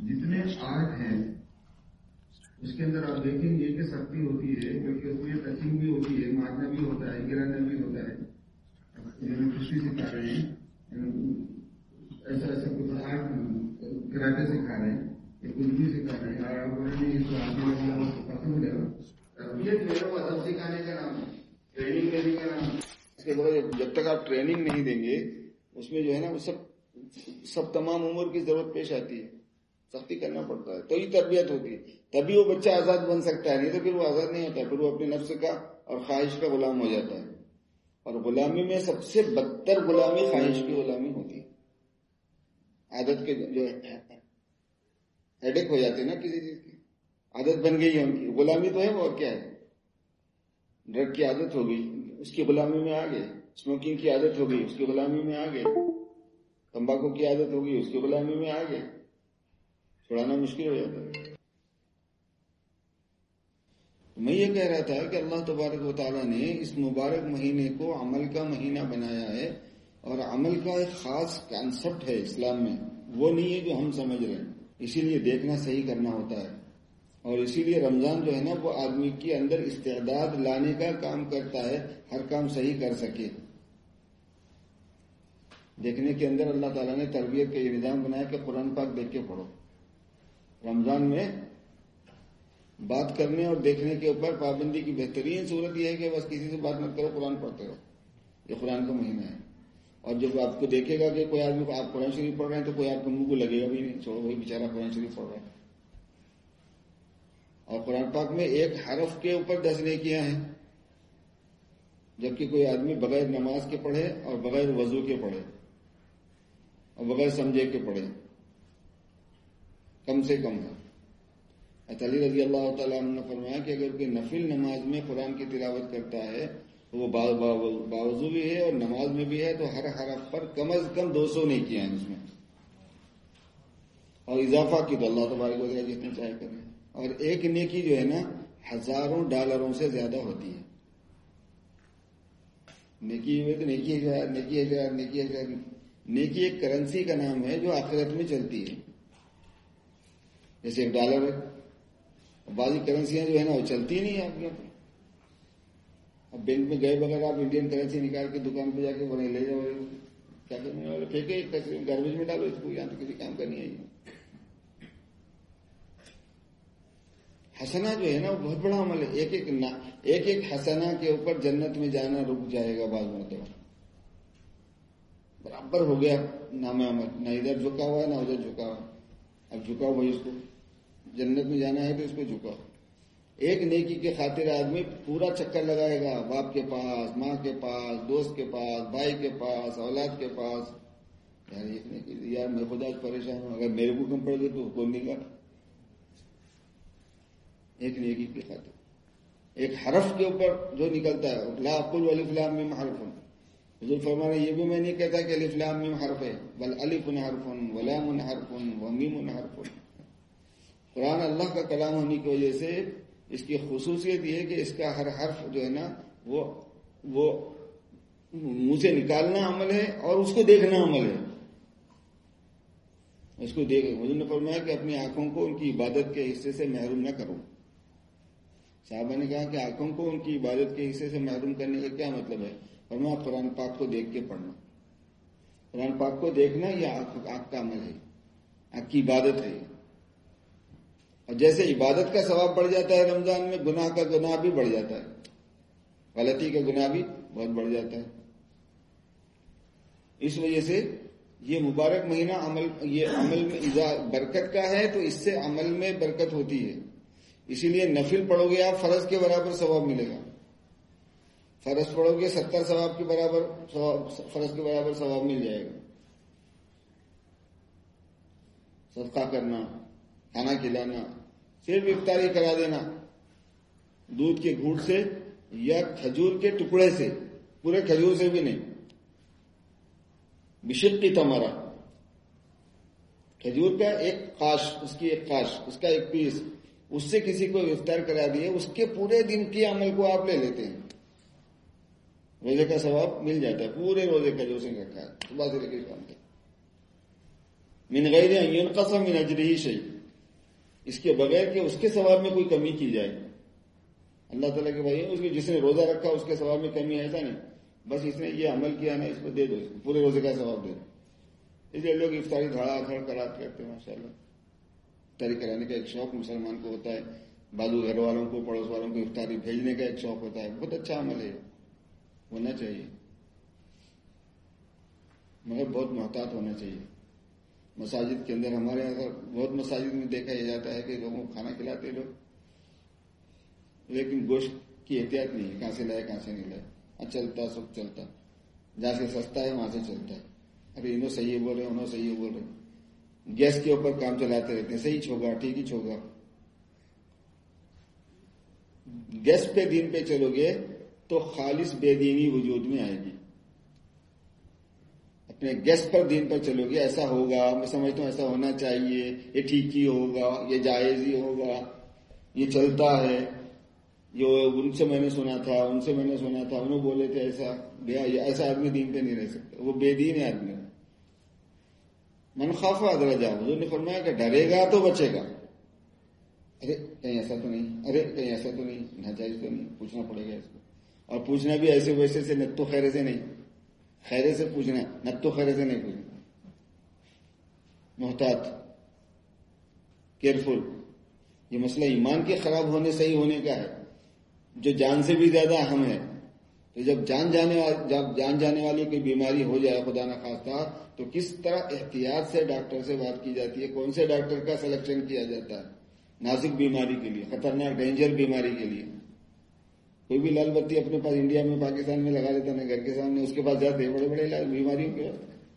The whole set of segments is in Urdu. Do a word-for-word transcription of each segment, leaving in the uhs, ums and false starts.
جتنے آرٹ ہیں اس کے اندر آپ دیکھیں گے کہ سختی ہوتی ہے، کیونکہ اس میں ٹچنگ بھی ہوتی ہے، مارنا بھی ہوتا ہے، گرانا بھی ہوتا ہے. کشتی سکھا رہے ہیں، ایسا ایسا کچھ آرٹ کراٹے سکھا رہے ہیں، کچھ بھی سکھا رہے ہیں، اور آپ پسند ہے تربیت جو ہے وہ ادب سکھانے کا نام ہے، ٹریننگ دینے کا نام ہے. اس کے بعد جب تک آپ ٹریننگ نہیں دیں گے اس میں جو ہے نا وہ سب سب تمام عمر کی ضرورت پیش آتی ہے، سختی کرنا پڑتا ہے تو یہ تربیت ہوتی ہے، تبھی وہ بچہ آزاد بن سکتا ہے. نہیں تو پھر وہ آزاد نہیں ہوتا، پھر وہ اپنے نفس کا اور خواہش کا غلام ہو جاتا ہے. اور غلامی میں سب سے بدتر غلامی خواہش کی غلامی ہوتی ہے. عادت کے جو ہیڈک ہو جاتے ہیں نا کسی چیز کی، عادت بن گئی ہے ان کی، غلامی تو ہے وہ، اور کیا ہے. ڈرگ کی عادت ہو گئی اس کی غلامی میں آ گئے، اسموکنگ کی عادت ہو گئی اس کی غلامی میں آ گئے، تمباکو کی عادت ہو گئی اس کی غلامی میں آ گئے، چھڑانا مشکل ہو جاتا ہے. میں یہ کہہ رہا تھا کہ اللہ تبارک و تعالیٰ نے اس مبارک مہینے کو عمل کا مہینہ بنایا ہے، اور عمل کا ایک خاص کانسیپٹ ہے اسلام میں، وہ نہیں ہے جو ہم سمجھ رہے ہیں. اسی لیے دیکھنا صحیح کرنا ہوتا ہے، اور اسی لیے رمضان جو ہے نا وہ آدمی کے اندر استعداد لانے کا کام کرتا ہے، ہر کام صحیح کر سکے. دیکھنے کے اندر اللہ تعالیٰ نے تربیت کا یہ نظام بنایا کہ قرآن پاک دیکھ کے پڑھو. رمضان میں بات کرنے اور دیکھنے کے اوپر پابندی کی بہترین صورت یہ ہے کہ بس کسی سے بات مت کرو، قرآن پڑھتے رہو. یہ قرآن کا مہینہ ہے. اور جب آپ کو دیکھے گا کہ کوئی آدمی آپ قرآن شریف پڑھ رہے ہیں تو کوئی آپ کے منہ کو لگے گا بھی نہیں، چھوڑو وہی بیچارہ قرآن شریف پڑھ رہا ہے. اور قرآن پاک میں ایک حرف کے اوپر دس نیکیاں ہیں، جبکہ کوئی آدمی بغیر نماز کے پڑھے اور بغیر وضو کے پڑھے اور بغیر سمجھے کے پڑھے کم سے کم ہے. علی رضی اللہ تعالیٰ عنہ نے فرمایا کہ اگر کوئی نفل نماز میں قرآن کی تلاوت کرتا ہے تو وہ باوضو بھی ہے اور نماز میں بھی ہے، تو ہر حرف پر کم از کم دو سو نیکیاں ہیں اس میں، اور اضافہ کی تو اللہ تبارک و تعالیٰ جتنے چاہے کریں. اور ایک نیکی جو ہے نا ہزاروں ڈالروں سے زیادہ ہوتی ہے. نیکی ہوئے تو نیکی ہزار، نیکی ہزار، نیکی ہزار. نیکی ایک کرنسی کا نام ہے جو آخرت میں چلتی ہے. جیسے ایک ڈالر ہے، بعض کرنسیاں جو ہے نا وہ چلتی نہیں ہے آپ کے یہاں پہ. اب بینک میں گئے بغیر آپ انڈین کرنسی نکال کے دکان پہ جا کے بنے لے جاؤ، کیا کرنے والے پھینکے گاربیج میں ڈالو اس کو، یہاں تو کسی کام کا نہیں ہے. حسنہ جو ہے نا وہ بہت بڑا عمل ہے. ایک ایک ایک ایک حسنہ کے اوپر جنت میں جانا رک جائے گا بعض مرتبہ. برابر ہو گیا نام عمل، نہ ادھر جھکا ہوا ہے نہ ادھر جھکا ہوا. اب جھکاؤ بھائی، اس کو جنت میں جانا ہے تو اس کو جھکاؤ. ایک نیکی کے خاطر آدمی پورا چکر لگائے گا، باپ کے پاس، ماں کے پاس، دوست کے پاس، بھائی کے پاس، اولاد کے پاس. یار ایک نیکی، یار میں خود آج پریشان ہوں، اگر میرے کو کم پڑ گئی تو کون نہیں گا. ایک نیکی کی خاطر ایک حرف کے اوپر جو نکلتا ہے، لا اقول الف لام میم حرف. حضور فرما رہے ہیں یہ بھی میں نہیں کہتا کہ الف لام میم حرف ہے، بل الف حرف ولام حرف ومیم حرف. قرآن اللہ کا کلام ہونے کی وجہ سے اس کی خصوصیت یہ ہے کہ اس کا ہر حرف جو ہے نا وہ وہ منہ سے نکالنا عمل ہے اور اس کو دیکھنا عمل ہے. اس کو دیکھ حضور نے فرمایا کہ اپنی آنکھوں کو ان کی عبادت کے حصے سے محروم نہ کرو. صحابہ نے کہا کہ آنکھوں کو ان کی عبادت کے حصے سے محروم کرنے کا کیا مطلب ہے؟ فرمایا قرآن پاک کو دیکھ کے پڑھنا. قرآن پاک کو دیکھنا یہ آنکھ کا عمل ہے، آنکھ کی عبادت ہے. اور جیسے عبادت کا ثواب بڑھ جاتا ہے رمضان میں، گناہ کا گناہ بھی بڑھ جاتا ہے، غلطی کا گناہ بھی بہت بڑھ جاتا ہے. اس وجہ سے یہ مبارک مہینہ عمل یہ عمل میں برکت کا ہے، تو اس سے عمل میں برکت ہوتی ہے. اسی لیے نفل پڑھو گے آپ فرض کے برابر ثواب ملے گا. فرض پڑھو گے ستر ثواب کے برابر فرض کے برابر ثواب مل جائے گا. صدقہ کرنا، کھانا کھلانا، صرف افطاری کرا دینا دودھ کے گھونٹ سے یا کھجور کے ٹکڑے سے، پورے کھجور سے بھی نہیں، بشقی تمرہ، کھجور کا ایک قاش، اس کی ایک قاش، اس کا ایک پیس، اس سے کسی کو افطار کرا دیے، اس کے پورے دن کے عمل کو آپ لے لیتے ہیں. روزے کا ثواب مل جاتا ہے، پورے روزے کا جو اس نے رکھا ہے صبح سے لے کے شام تک، من غیر ان ينقص من اجرہ شیء. اس کے بغیر کہ اس کے ثواب میں کوئی کمی کی جائے. اللہ تعالیٰ کے بھائی اس کے جس نے روزہ رکھا اس کے ثواب میں کمی ہے ایسا نہیں، بس اس نے یہ عمل کیا نا اس کو دے دو، پورے روزے کا ثواب دے دو. اس لیے لوگ افطاری دھڑا دھڑ کرات کرتے ہیں. ماشاء اللہ افطاری کرانے کا ایک شوق مسلمان کو ہوتا ہے، بازو گھر والوں کو پڑوس والوں کو افطاری بھیجنے کا ایک شوق ہوتا ہے. بہت اچھا عمل ہے، ہونا چاہیے، مگر بہت محتاط ہونا چاہیے. مساجد کے اندر ہمارے یہاں بہت مساجد میں دیکھا یہ جاتا ہے کہ لوگوں کو کھانا کھلاتے لوگ، لیکن گوشت کی احتیاط نہیں ہے، کہاں سے لائے کہاں سے نہیں لائے، چلتا سب چلتا، جہاں سے سستا ہے وہاں سے چلتا ہے. ارے انہوں صحیح بول رہے انہوں صحیح بول رہے، گیس کے اوپر کام چلاتے رہتے ہیں، صحیح چھوگا ٹھیک ہی چھوگا. گیس پہ دین پہ چلو گے تو خالص بے دینی وجود میں آئے گی. اپنے گیس پر دین پر چلو گے ایسا ہوگا، میں سمجھتا ہوں ایسا ہونا چاہیے، یہ ٹھیک ہی ہوگا، یہ جائز ہی ہوگا، یہ چلتا ہے. جو ان سے میں نے سنا تھا ان سے میں نے سنا تھا انہوں بولے تھے ایسا، ایسا آدمی دین پہ نہیں رہ سکتا، وہ بے دین ہے آدمی. من خاف ادرج، حضور نے فرمایا کہ ڈرے گا تو بچے گا. ارے کہیں ایسا تو نہیں، ارے کہیں ایسا تو نہیں، ناجائز تو نہیں، پوچھنا پڑے گا اس کو. اور پوچھنا بھی ایسے ویسے سے نتو خیرے سے نہیں، خیرے سے پوچھنا، نتو خیرے سے نہیں پوچھنا. محتاط، کیئرفل. یہ مسئلہ ایمان کے خراب ہونے صحیح ہونے کا ہے، جو جان سے بھی زیادہ اہم ہے. تو جب جان جانے جب جان جانے والی کوئی بیماری ہو جائے خدا نخواستہ، تو کس طرح احتیاط سے ڈاکٹر سے بات کی جاتی ہے، کون سے ڈاکٹر کا سلیکشن کیا جاتا ہے نازک بیماری کے لیے، خطرناک ڈینجر بیماری کے لیے. کوئی بھی لال بتی اپنے پاس انڈیا میں پاکستان میں لگا لیتا نا گھر کے سامنے، اس کے پاس جاتے بڑے بڑے علاج بیماریوں کے.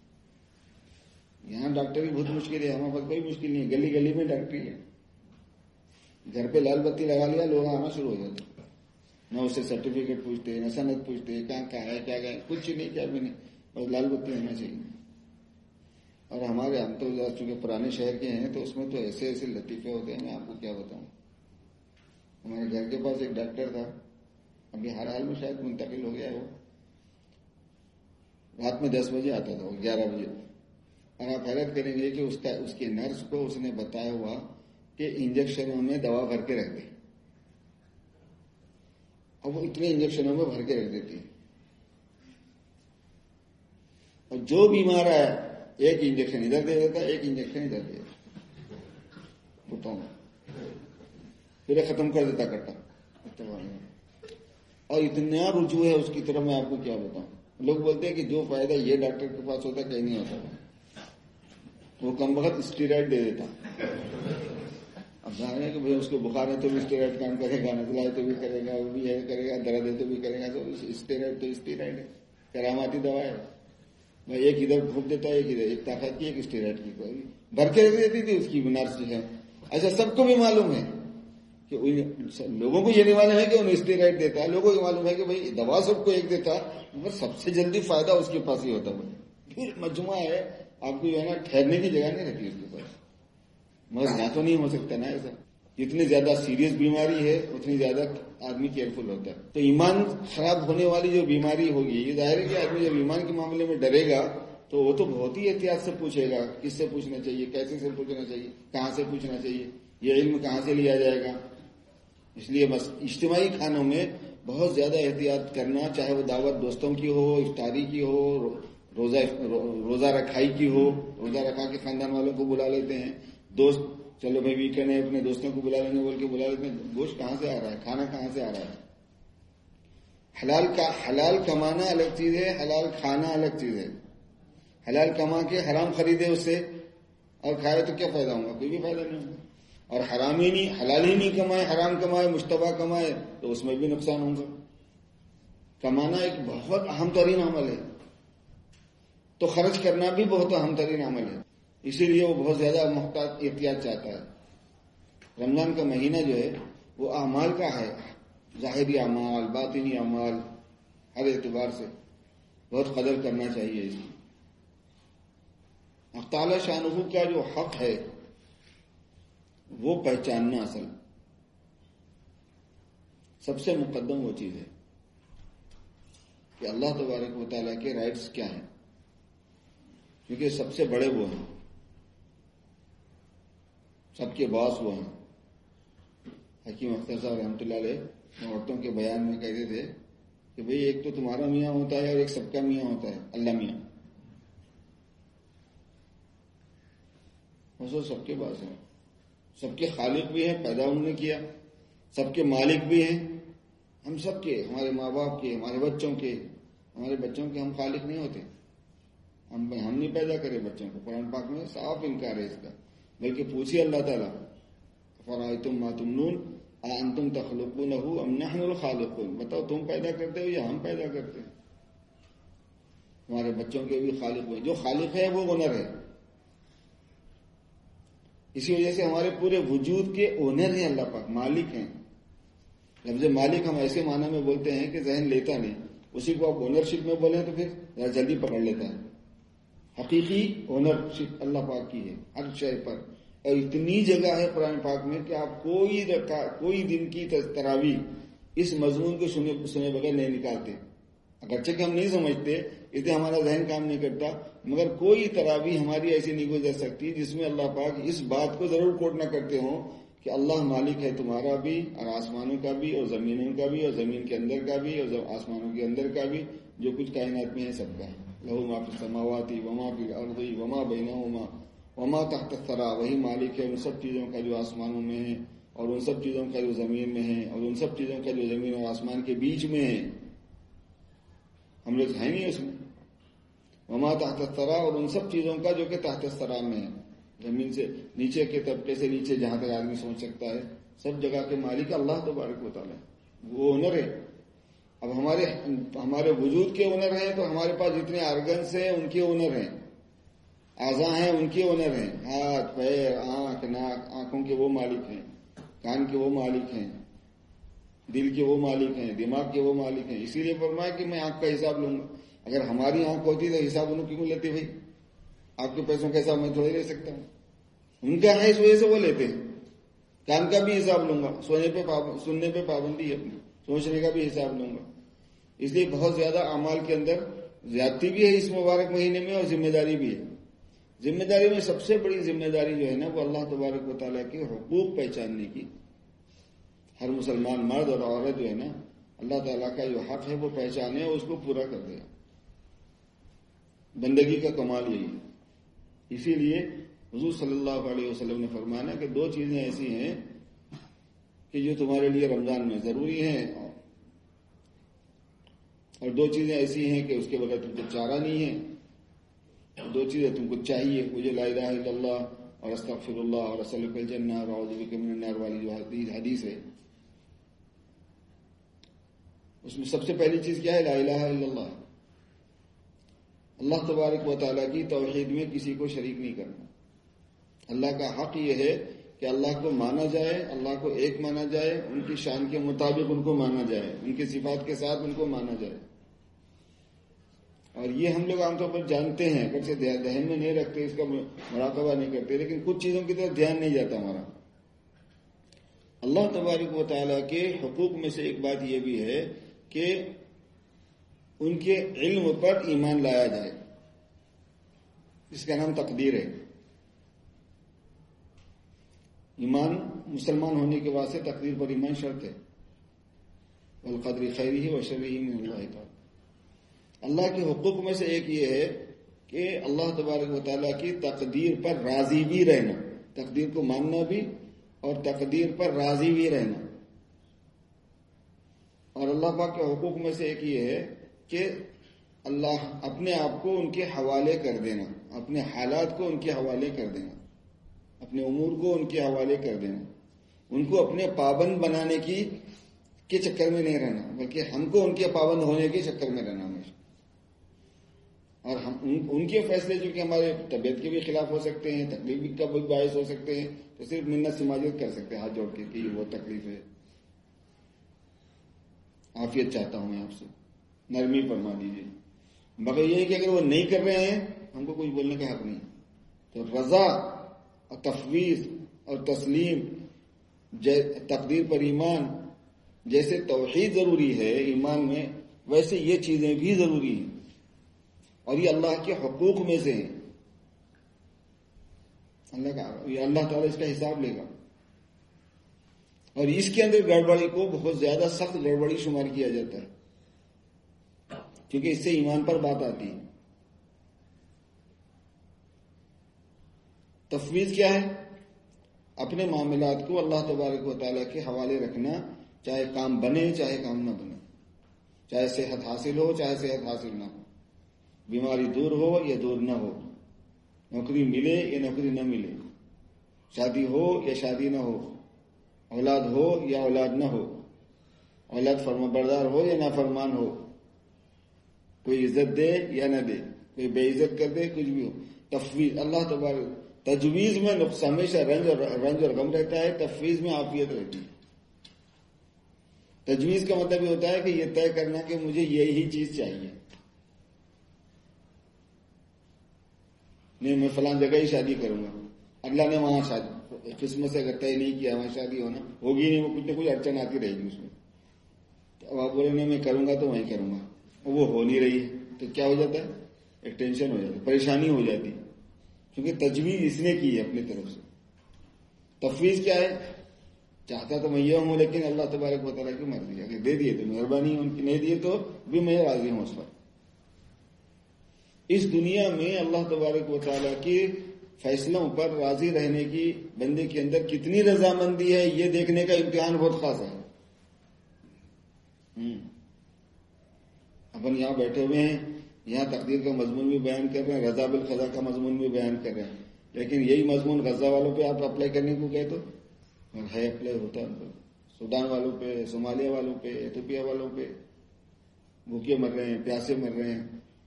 یہاں ڈاکٹر کی بہت مشکل ہے، ہمارے پاس کوئی مشکل نہیں ہے، گلی گلی میں ڈاکٹری ہے. گھر پہ لال بتی لگا لیا لوگ آنا شروع ہو جاتے، نہ اسے سرٹیفکیٹ پوچھتے نہ سند پوچھتے، کہاں کہاں ہے کیا گئے، کچھ نہیں کیا بھی نہیں، بس لال بتی ہونا چاہیے. اور ہمارے ہم تو چونکہ پرانے شہر کے ہیں تو اس میں تو ایسے ایسے لطیفے ہوتے ہیں، میں آپ کو کیا بتاؤں. ہمارے گھر کے پاس ایک ڈاکٹر تھا، ابھی ہر حال میں شاید منتقل ہو گیا ہے. وہ رات میں دس بجے آتا تھا، وہ گیارہ بجے. اور آپ حیرت کریں گے کہ اس کا اس کے نرس کو اس نے بتایا ہوا کہ انجیکشنوں میں دوا بھر کے رکھ دے، اور وہ اتنے انجیکشنوں میں بھر کے رکھ دیتی ہے. اور جو بیمار ہے ایک انجیکشن ادھر دے دیتا، ایک انجیکشن ادھر دے دیتا، بتاؤں پھر ختم کر دیتا کرتا. اور اتنا رجوع ہے اس کی طرف، میں آپ کو کیا بتاؤں. لوگ بولتے ہیں کہ جو فائدہ یہ ڈاکٹر کے پاس ہوتا کہیں نہیں ہوتا. وہ کم وقت اسٹیرائڈ دے دیتا. اب ظاہر ہے کہ بھائی اس کو بخار ہے تو بھی اسٹیرائڈ کام کرے گا، نزلہ ہے تو بھی کرے گا، وہ بھی ہے کرے گا، درد ہے تو بھی کرے گا. تو اسٹیرائڈ تو اسٹیرائڈ ہے، کراماتی دوا ہے. میں ایک ادھر پھونک دیتا ہے، ایک ادھر، ایک طاقت کی ایک اسٹیرائڈ کی، کوئی بھر کے رکھ دیتی تھی اس کی نرس جو ہے. ایسا سب کو بھی معلوم ہے کہ لوگوں کو یہ نہیں معلوم ہے کہ انہیں اسٹیرائڈ دیتا ہے، لوگوں کو معلوم ہے کہ بھائی دوا سب کو ایک دیتا، مگر سب سے جلدی فائدہ اس کے پاس ہی ہوتا ہے. پھر مجموعہ ہے، آپ کو جو ہے نا ٹھہرنے کی جگہ نہیں رکھی اس کے پاس. مگر یہاں تو نہیں ہو سکتا نا ایسا. جتنی زیادہ سیریس بیماری ہے اتنی زیادہ آدمی کیئرفل ہوتا ہے. تو ایمان خراب ہونے والی جو بیماری ہوگی، یہ ظاہر ہے کہ آدمی جب ایمان کے معاملے میں ڈرے گا تو وہ تو بہت ہی احتیاط سے پوچھے گا، کس سے پوچھنا چاہیے، کیسے سے پوچھنا چاہیے، کہاں سے پوچھنا چاہیے، یہ علم کہاں سے لیا جائے گا. اس لیے بس اجتماعی کھانوں میں بہت زیادہ احتیاط کرنا، چاہے وہ دعوت دوستوں کی ہو، افطاری کی ہو، روزہ روزہ رکھائی کی ہو. روزہ رکھا کے خاندان والوں کو بلا لیتے ہیں، دوست چلو بھائی ویکینڈ ہے اپنے دوستوں کو بلا لیں گے بول کے بلا لیتے ہیں. گوشت کہاں سے آ رہا ہے، کھانا کہاں سے آ رہا ہے. حلال کا حلال کمانا الگ چیز ہے، حلال کھانا الگ چیز ہے. حلال کما کے حرام خریدے اس سے اور کھائے تو کیا فائدہ ہوگا، کوئی بھی فائدہ نہیں ہوگا. اور حرام ہی نہیں، حلال ہی نہیں کمائے، حرام کمائے، مشتبہ کمائے تو اس میں بھی نقصان ہوگا. کمانا ایک بہت اہم ترین عمل ہے، تو خرچ کرنا بھی بہت اہم ترین عمل ہے. اسی لیے وہ بہت زیادہ محتاط احتیاط چاہتا ہے. رمضان کا مہینہ جو ہے وہ اعمال کا ہے، ظاہری اعمال، باطنی اعمال، ہر اعتبار سے بہت قدر کرنا چاہیے اس کی. اللہ تعالی شانہ کا جو حق ہے وہ پہچاننا اصل سب سے مقدم وہ چیز ہے کہ اللہ تبارک و تعالیٰ کے رائٹس کیا ہیں، کیونکہ سب سے بڑے وہ ہیں. سب کے باس وہ ہیں. حکیم اختر صاحب رحمۃ اللہ علیہ عورتوں کے بیان میں کہتے تھے کہ بھئی ایک تو تمہارا میاں ہوتا ہے اور ایک سب کا میاں ہوتا ہے، اللہ میاں. وہ سب کے پاس ہیں، سب کے خالق بھی ہیں، پیدا انہوں نے کیا، سب کے مالک بھی ہیں. ہم سب کے، ہمارے ماں باپ کے، ہمارے بچوں کے، ہمارے بچوں کے ہم خالق نہیں ہوتے. ہم ہم نہیں پیدا کرے بچوں کو. قرآن پاک میں صاف انکار ہے اس کا. بلکہ پوچھیے اللہ تعالیٰ فرأیتم ما تمنون اانتم تخلقونہ ام نحن الخالقون، بتاؤ تم پیدا کرتے ہو یا ہم پیدا کرتے ہیں. ہمارے بچوں کے بھی خالق ہوئے. جو خالق ہے وہ اونر ہے. اسی وجہ سے ہمارے پورے وجود کے اونر ہیں اللہ پاک، مالک ہیں. لفظ مالک ہم ایسے معنی میں بولتے ہیں کہ ذہن لیتا نہیں. اسی کو آپ اونرشپ میں بولیں تو پھر ذرا جلدی پکڑ لیتا ہے. حقیقی اونرشپ اللہ پاک کی ہے ہر شے پر. اور اتنی جگہ ہے قرآن پاک میں کہ آپ کوئی رکا کوئی دن کی تراویح اس مضمون کو سنے سنے بغیر نہیں نکالتے. اگرچہ کہ ہم نہیں سمجھتے اس لیے ہمارا ذہن کام نہیں کرتا، مگر کوئی تراویح ہماری ایسی نہیں گزر سکتی جس میں اللہ پاک اس بات کو ضرور کوٹ نہ کرتے ہوں کہ اللہ مالک ہے تمہارا بھی، اور آسمانوں کا بھی، اور زمینوں کا بھی، اور زمین کے اندر کا بھی، اور آسمانوں کے اندر کا بھی، جو کچھ کائنات میں ہے سب کا ہے. لہو ما فی السماوات وما فی الارض وما بینہما وما تحت الثری، وہی مالک ہے ان سب چیزوں کا جو آسمانوں میں ہے اور ان سب چیزوں کا جو زمین میں ہے اور ان سب چیزوں کا جو زمین اور آسمان کے بیچ میں ہے. ہم لوگ ہیں نہیں اس میں. وما تحت الثری، اور ان سب چیزوں کا جو کہ تحت الثری میں ہے، زمین سے نیچے کے طبقے سے نیچے جہاں تک آدمی سوچ سکتا ہے، سب جگہ کے مالک اللہ تبارک و تعالیٰ، وہ اونر ہے. اب ہمارے ہمارے وجود کے اونر ہیں تو ہمارے پاس جتنے آرگنس ہیں ان کے اونر ہیں، اعضاء ہیں ان کے اونر ہیں، ہاتھ پیر آنکھ ناک، آنکھوں کے وہ مالک ہیں، کان کے وہ مالک ہیں، دل کے وہ مالک ہیں، دماغ کے وہ مالک ہیں. اسی لیے فرمایا کہ میں آنکھ کا حساب لوں گا. اگر ہماری آنکھ ہوتی تو حساب انہوں کیوں لیتے بھائی؟ آپ کے پیسوں کا حساب میں تھوڑی لے سکتا ہوں. ان کا ہے اس وجہ سے وہ لیتے ہیں. کان کا بھی حساب لوں گا، سونے پہ سننے پہ پابندی ہے اپنی، سوچنے کا بھی حساب لوں گا. اس لیے بہت زیادہ اعمال کے اندر زیادتی بھی ہے اس مبارک مہینے میں، اور ذمہ داری بھی ہے. ذمہ داری میں سب سے بڑی ذمہ داری جو ہے نا وہ اللہ تبارک و تعالیٰ کے حقوق پہچاننے کی. ہر مسلمان مرد اور عورت جو ہے نا اللہ تعالیٰ کا جو حق ہے وہ پہچانے اور اس کو پورا کر دے. بندگی کا کمال یہی ہے. اسی لیے حضور صلی اللہ علیہ وسلم نے فرمایا کہ دو چیزیں ایسی ہیں کہ جو تمہارے لیے رمضان میں ضروری ہیں، اور دو چیزیں ایسی ہیں کہ اس کے بغیر تم کو چارہ نہیں ہے. دو چیزیں تم کو چاہیے، مجھے لا الہ الا اللہ اور استغفر اللہ اور اسألک الجنہ اور اعوذ بک من النار والی جو حدیث ہے، اس میں سب سے پہلی چیز کیا ہے؟ لا الہ الا اللہ. اللہ تبارک و تعالیٰ کی توحید میں کسی کو شریک نہیں کرنا. اللہ کا حق یہ ہے کہ اللہ کو مانا جائے، اللہ کو ایک مانا جائے، ان کی شان کے مطابق ان کو مانا جائے، ان کی صفات کے ساتھ ان کو مانا جائے. اور یہ ہم لوگ عام طور پر جانتے ہیں، اگر سے ذہن میں نہیں رکھتے، اس کا مراقبہ نہیں کرتے، لیکن کچھ چیزوں کی طرف دھیان نہیں جاتا ہمارا. اللہ تبارک و تعالیٰ کے حقوق میں سے ایک بات یہ بھی ہے کہ ان کے علم پر ایمان لایا جائے. اس کا نام تقدیر ہے. ایمان مسلمان ہونے کے واسطے تقدیر پر ایمان شرط ہے. والقدر خیرہ و شرہ من اللہ تعالی. اللہ کے حقوق میں سے ایک یہ ہے کہ اللہ تبارک و تعالیٰ کی تقدیر پر راضی بھی رہنا، تقدیر کو ماننا بھی اور تقدیر پر راضی بھی رہنا. اور اللہ پاک کے حقوق میں سے ایک یہ ہے کہ اللہ اپنے آپ کو ان کے حوالے کر دینا، اپنے حالات کو ان کے حوالے کر دینا، اپنے امور کو ان کے حوالے کر دینا. ان کو اپنے پابند بنانے کی کے چکر میں نہیں رہنا، بلکہ ہم کو ان کے پابند ہونے کے چکر میں رہنا ہمیشہ. اور ہم ان کے فیصلے جو کہ ہمارے طبیعت کے بھی خلاف ہو سکتے ہیں، تکلیف کا بھی باعث ہو سکتے ہیں، تو صرف منت سماجت کر سکتے ہیں ہاتھ جوڑ کے کہ وہ تکلیف ہے، عافیت چاہتا ہوں میں آپ سے، نرمی فرما دیجیے. مگر یہ ہے کہ اگر وہ نہیں کر رہے ہیں ہم کو کچھ بولنے کا حق نہیں. تو رضا اور تفویض اور تسلیم، تقدیر پر ایمان، جیسے توحید ضروری ہے ایمان میں، ویسے یہ چیزیں بھی ضروری ہیں، اور یہ اللہ کے حقوق میں سے ہیں. اللہ کا یہ اللہ تعالیٰ اس کا حساب لے گا. اور اس کے اندر گڑبڑی کو بہت زیادہ سخت گڑبڑی شمار کیا جاتا ہے، کیونکہ اس سے ایمان پر بات آتی ہے. تفویض کیا ہے؟ اپنے معاملات کو اللہ تبارک و تعالیٰ کے حوالے رکھنا، چاہے کام بنے چاہے کام نہ بنے، چاہے صحت حاصل ہو چاہے صحت حاصل نہ ہو، بیماری دور ہو یا دور نہ ہو، نوکری ملے یا نوکری نہ ملے، شادی ہو یا شادی نہ ہو، اولاد ہو یا اولاد نہ ہو، اولاد فرما بردار ہو یا نافرمان ہو، کوئی عزت دے یا نہ دے، کوئی بے عزت کر دے، کچھ بھی ہو. تفویض اللہ تبارک. تجویز میں نقص ہمیشہ رنج اور رنج اور غم رہتا ہے، تفویض میں عافیت رہتی ہے. تجویز کا مطلب یہ ہوتا ہے کہ یہ طے کرنا کہ مجھے یہی چیز چاہیے، نہیں میں فلاں جگہ ہی شادی کروں گا، اللہ نے وہاں شادی قسمت سے اگر طے نہیں کیا وہاں شادی ہونا ہوگی نہیں، وہ کچھ نہ کچھ اڑچن آتی رہے گی اس میں. تو آپ بولے نہیں میں کروں گا تو وہیں کروں گا، وہ ہو نہیں رہی ہے تو کیا ہو جاتا ہے؟ ایک ٹینشن ہو جاتی، پریشانی ہو جاتی، کیونکہ تجویز اس نے کی ہے اپنی طرف سے. تفویض کیا ہے؟ چاہتا تو میں یہ ہوں لیکن اللہ تبارک و تعالیٰ کی مرضی، اگر دے دیے تو مہربانی، ان کی نہیں دیے تو بھی میں راضی ہوں اس پر. اس دنیا میں اللہ تبارک و تعالیٰ کے فیصلوں پر راضی رہنے کی بندے کے اندر کتنی رضامندی ہے، یہ دیکھنے کا امتحان بہت خاص ہے. اپن یہاں بیٹھے ہوئے ہیں، یہاں تقدیر کا مضمون بھی بیان کر رہے ہیں، رضا بالقضا کا مضمون بھی بیان کر رہے ہیں، لیکن یہی مضمون غزہ والوں پہ آپ اپلائی کرنے کو کہے تو ہے اپلائی ہوتا ہے. سودان والوں پہ، صومالیہ والوں پہ، ایتھوپیا والوں پہ بھوکے مر رہے ہیں، پیاسے مر رہے ہیں.